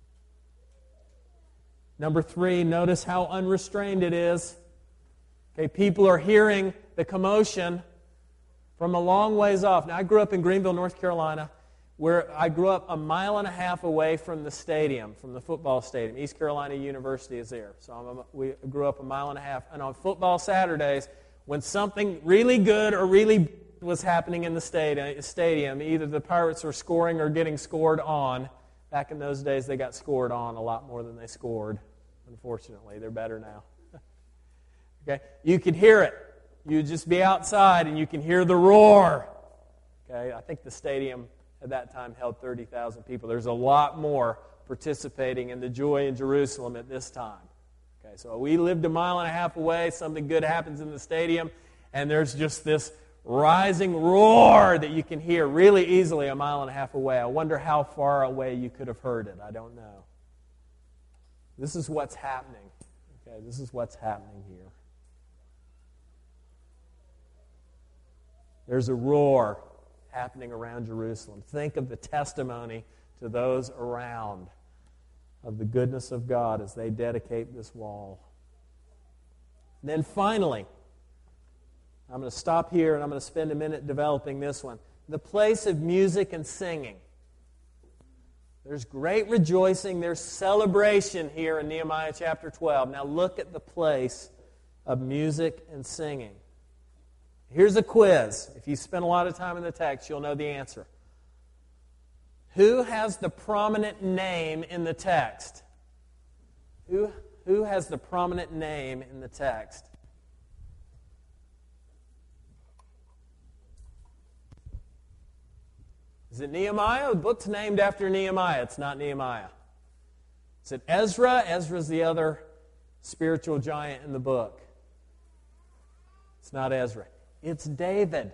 Number three, notice how unrestrained it is. Okay, people are hearing the commotion from a long ways off. Now, I grew up in Greenville, North Carolina, where I grew up a mile and a half away from the stadium, from the football stadium. East Carolina University is there. So I'm a, we grew up a mile and a half. And on football Saturdays, when something really good or really was happening in the stadium, either the Pirates were scoring or getting scored on. Back in those days, they got scored on a lot more than they scored. Unfortunately, they're better now. Okay, you could hear it. You'd just be outside and you can hear the roar. Okay, I think the stadium at that time held thirty thousand people. There's a lot more participating in the joy in Jerusalem at this time. Okay, so we lived a mile and a half away. Something good happens in the stadium, and there's just this rising roar that you can hear really easily a mile and a half away. I wonder how far away you could have heard it. I don't know. This is what's happening. Okay, this is what's happening here. There's a roar happening around Jerusalem. Think of the testimony to those around of the goodness of God as they dedicate this wall. And then finally, I'm going to stop here and I'm going to spend a minute developing this one. The place of music and singing. There's great rejoicing. There's celebration here in Nehemiah chapter twelve. Now look at the place of music and singing. Here's a quiz. If you spend a lot of time in the text, you'll know the answer. Who has the prominent name in the text? Who, who has the prominent name in the text? Is it Nehemiah? The book's named after Nehemiah. It's not Nehemiah. Is it Ezra? Ezra's the other spiritual giant in the book. It's not Ezra. It's David.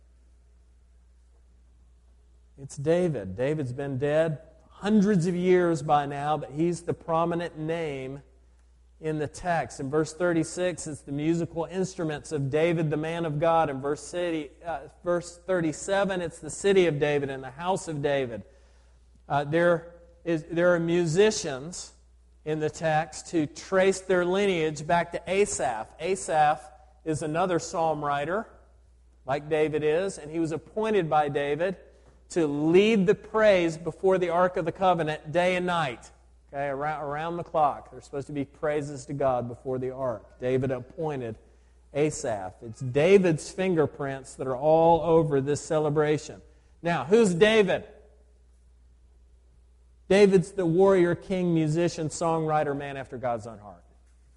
It's David. David's been dead hundreds of years by now, but he's the prominent name in the text. In verse thirty-six, it's the musical instruments of David, the man of God. In verse, city, uh, verse thirty-seven, it's the city of David and the house of David. Uh, there, is, there are musicians in the text who trace their lineage back to Asaph. Asaph is another psalm writer, like David is, and he was appointed by David to lead the praise before the Ark of the Covenant day and night. Okay, around, around the clock. There's supposed to be praises to God before the ark. David appointed Asaph. It's David's fingerprints that are all over this celebration. Now, who's David? David's the warrior, king, musician, songwriter, man after God's own heart.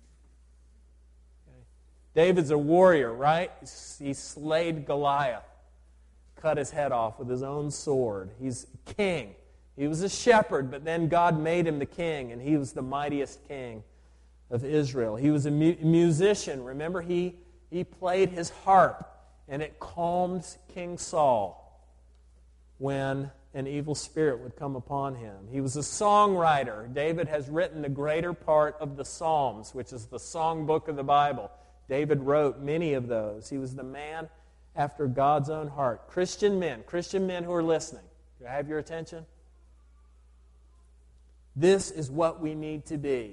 Okay. David's a warrior, right? He slayed Goliath, cut his head off with his own sword. He's king. He was a shepherd, but then God made him the king, and he was the mightiest king of Israel. He was a mu- musician. Remember, he, he played his harp, and it calmed King Saul when an evil spirit would come upon him. He was a songwriter. David has written the greater part of the Psalms, which is the songbook of the Bible. David wrote many of those. He was the man after God's own heart. Christian men, Christian men who are listening, do I have your attention? This is what we need to be.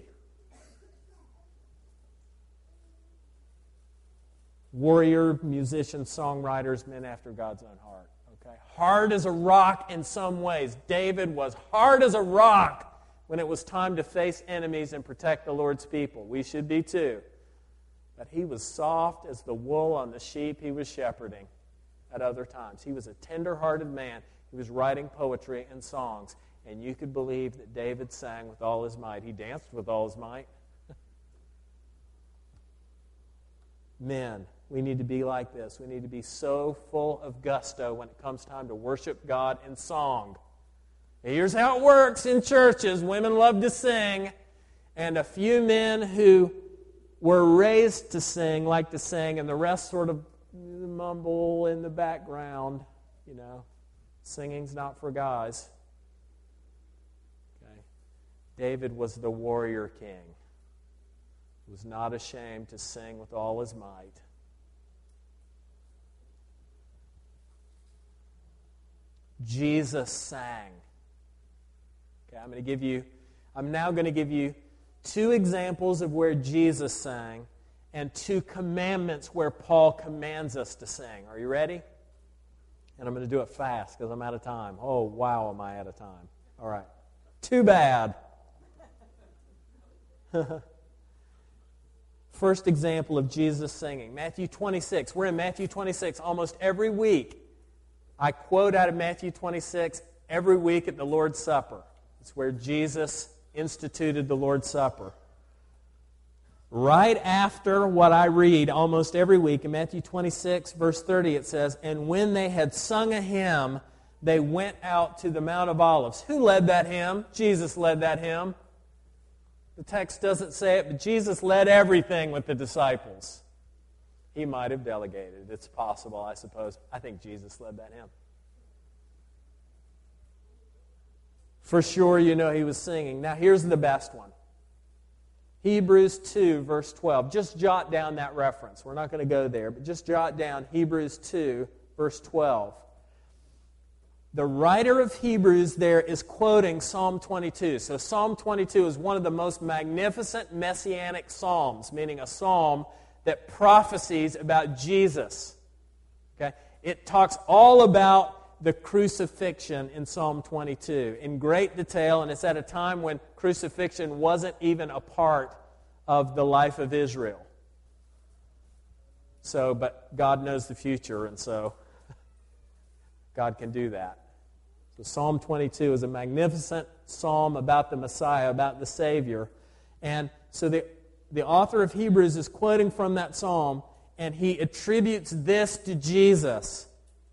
Warrior, musicians, songwriters, men after God's own heart. Okay? Hard as a rock in some ways. David was hard as a rock when it was time to face enemies and protect the Lord's people. We should be too. But he was soft as the wool on the sheep he was shepherding at other times. He was a tender-hearted man. He was writing poetry and songs. And you could believe that David sang with all his might. He danced with all his might. Men, we need to be like this. We need to be so full of gusto when it comes time to worship God in song. Here's how it works in churches. Women love to sing, and a few men who were raised to sing like to sing, and the rest sort of mumble in the background. You know, singing's not for guys. Okay. David was the warrior king. He was not ashamed to sing with all his might. Jesus sang. Okay, I'm going to give you, I'm now going to give you two examples of where Jesus sang and two commandments where Paul commands us to sing. Are you ready? And I'm going to do it fast because I'm out of time. Oh, wow, am I out of time. All right. Too bad. First example of Jesus singing, Matthew twenty-six. We're in Matthew twenty-six almost every week. I quote out of Matthew twenty-six every week at the Lord's Supper. It's where Jesus instituted the Lord's Supper. Right after what I read almost every week in Matthew twenty-six, verse thirty, it says, "And when they had sung a hymn, they went out to the Mount of Olives." Who led that hymn? Jesus led that hymn. The text doesn't say it, but Jesus led everything with the disciples. He might have delegated. It's possible, I suppose. I think Jesus led that hymn. For sure, you know he was singing. Now, here's the best one. Hebrews two, verse twelve. Just jot down that reference. We're not going to go there, but just jot down Hebrews two, verse twelve. The writer of Hebrews there is quoting Psalm twenty-two. So Psalm twenty-two is one of the most magnificent messianic psalms, meaning a psalm that prophesies about Jesus. Okay? It talks all about the crucifixion in Psalm twenty-two in great detail, and it's at a time when crucifixion wasn't even a part of the life of Israel. So, but God knows the future, and so God can do that. So Psalm twenty-two is a magnificent psalm about the Messiah, about the Savior. And so the, the author of Hebrews is quoting from that psalm, and he attributes this to Jesus.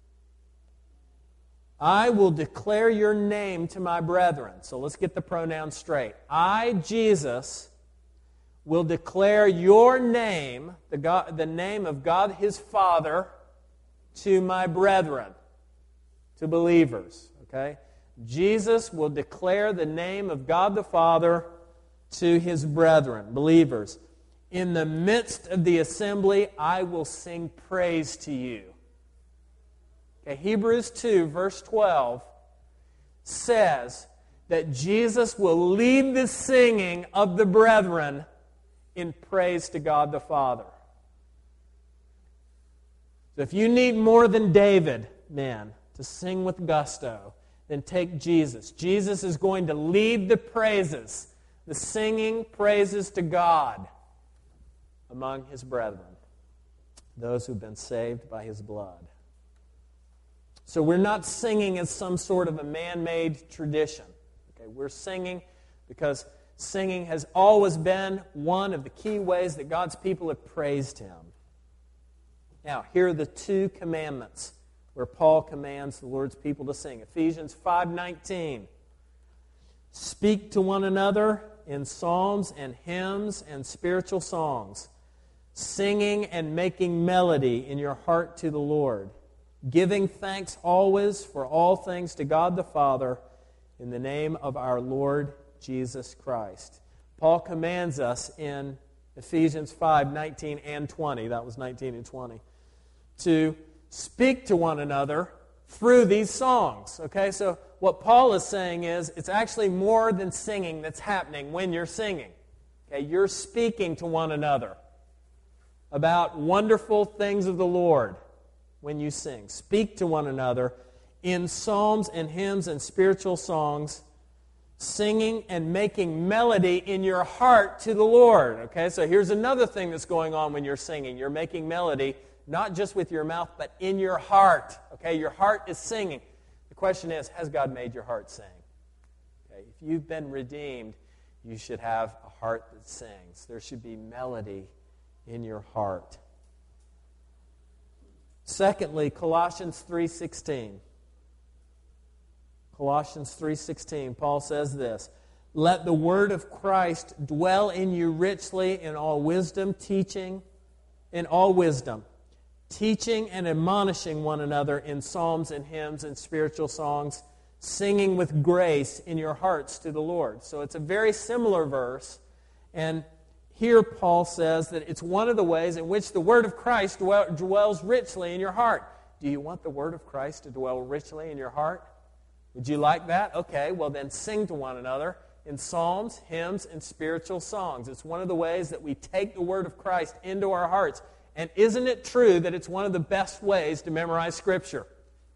"I will declare your name to my brethren." So let's get the pronouns straight. I, Jesus, will declare your name, the, God, the name of God his Father, to my brethren, to believers. Okay? Jesus will declare the name of God the Father to his brethren, believers. "In the midst of the assembly, I will sing praise to you." Okay, Hebrews two, verse twelve says that Jesus will lead the singing of the brethren in praise to God the Father. So if you need more than David, men, to sing with gusto, then take Jesus. Jesus is going to lead the praises, the singing praises to God among his brethren. those who've been saved by his blood. So we're not singing as some sort of a man-made tradition. Okay, we're singing because singing has always been one of the key ways that God's people have praised him. Now, here are the two commandments where Paul commands the Lord's people to sing. Ephesians five nineteen. Speak to one another in psalms and hymns and spiritual songs, singing and making melody in your heart to the Lord, giving thanks always for all things to God the Father in the name of our Lord Jesus Christ. Paul commands us in Ephesians five nineteen and twenty, that was nineteen and twenty, to speak to one another through these songs. Okay, so what Paul is saying is it's actually more than singing that's happening when you're singing. Okay, you're speaking to one another about wonderful things of the Lord when you sing. Speak to one another in psalms and hymns and spiritual songs, singing and making melody in your heart to the Lord. Okay, so here's another thing that's going on when you're singing. You're making melody, not just with your mouth, but in your heart. Okay, your heart is singing. The question is, has God made your heart sing? Okay, if you've been redeemed, you should have a heart that sings. There should be melody in your heart. Secondly, Colossians three sixteen. Colossians three sixteen, Paul says this, "Let the word of Christ dwell in you richly in all wisdom, teaching, in all wisdom, teaching and admonishing one another in psalms and hymns and spiritual songs, singing with grace in your hearts to the Lord." So it's a very similar verse, and here Paul says that it's one of the ways in which the word of Christ dwells richly in your heart. Do you want the word of Christ to dwell richly in your heart? Would you like that? Okay, well then sing to one another in psalms, hymns, and spiritual songs. It's one of the ways that we take the word of Christ into our hearts. And isn't it true that it's one of the best ways to memorize Scripture?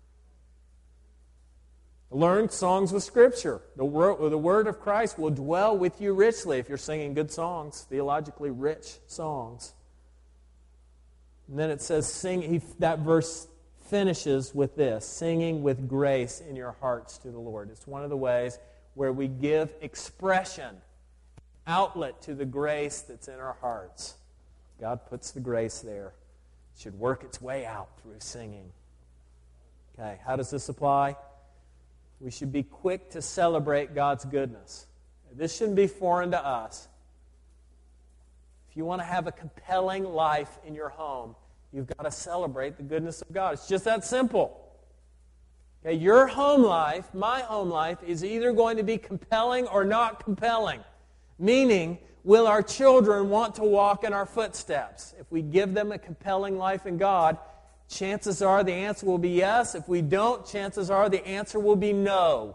Learn songs with Scripture. The word, the word of Christ will dwell with you richly if you're singing good songs, theologically rich songs. And then it says, sing. He, that verse finishes with this, singing with grace in your hearts to the Lord. It's one of the ways where we give expression, outlet to the grace that's in our hearts. God puts the grace there. It should work its way out through singing. Okay, how does this apply? We should be quick to celebrate God's goodness. This shouldn't be foreign to us. If you want to have a compelling life in your home, you've got to celebrate the goodness of God. It's just that simple. Okay, your home life, my home life, is either going to be compelling or not compelling. Meaning, will our children want to walk in our footsteps? If we give them a compelling life in God, chances are the answer will be yes. If we don't, chances are the answer will be no.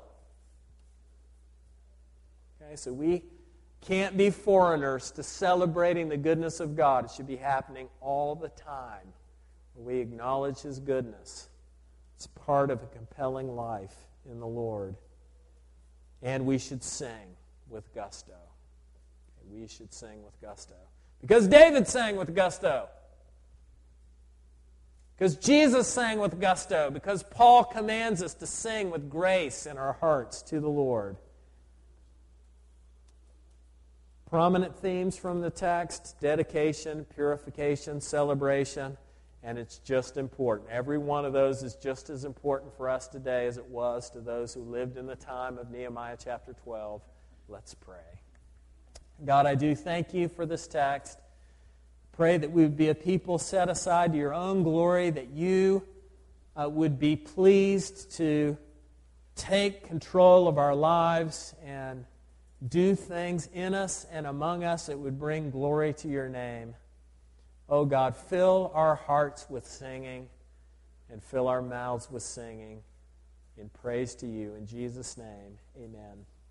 Okay, so we can't be foreigners to celebrating the goodness of God. It should be happening all the time. We acknowledge His goodness. It's part of a compelling life in the Lord. And we should sing with gusto. We should sing with gusto. Because David sang with gusto. Because Jesus sang with gusto. Because Paul commands us to sing with grace in our hearts to the Lord. Prominent themes from the text: dedication, purification, celebration, and it's just important. Every one of those is just as important for us today as it was to those who lived in the time of Nehemiah chapter twelve. Let's pray. God, I do thank you for this text. Pray that we would be a people set aside to your own glory, that you uh, would be pleased to take control of our lives and do things in us and among us that would bring glory to your name. Oh God, fill our hearts with singing and fill our mouths with singing in praise to you. In Jesus' name, amen.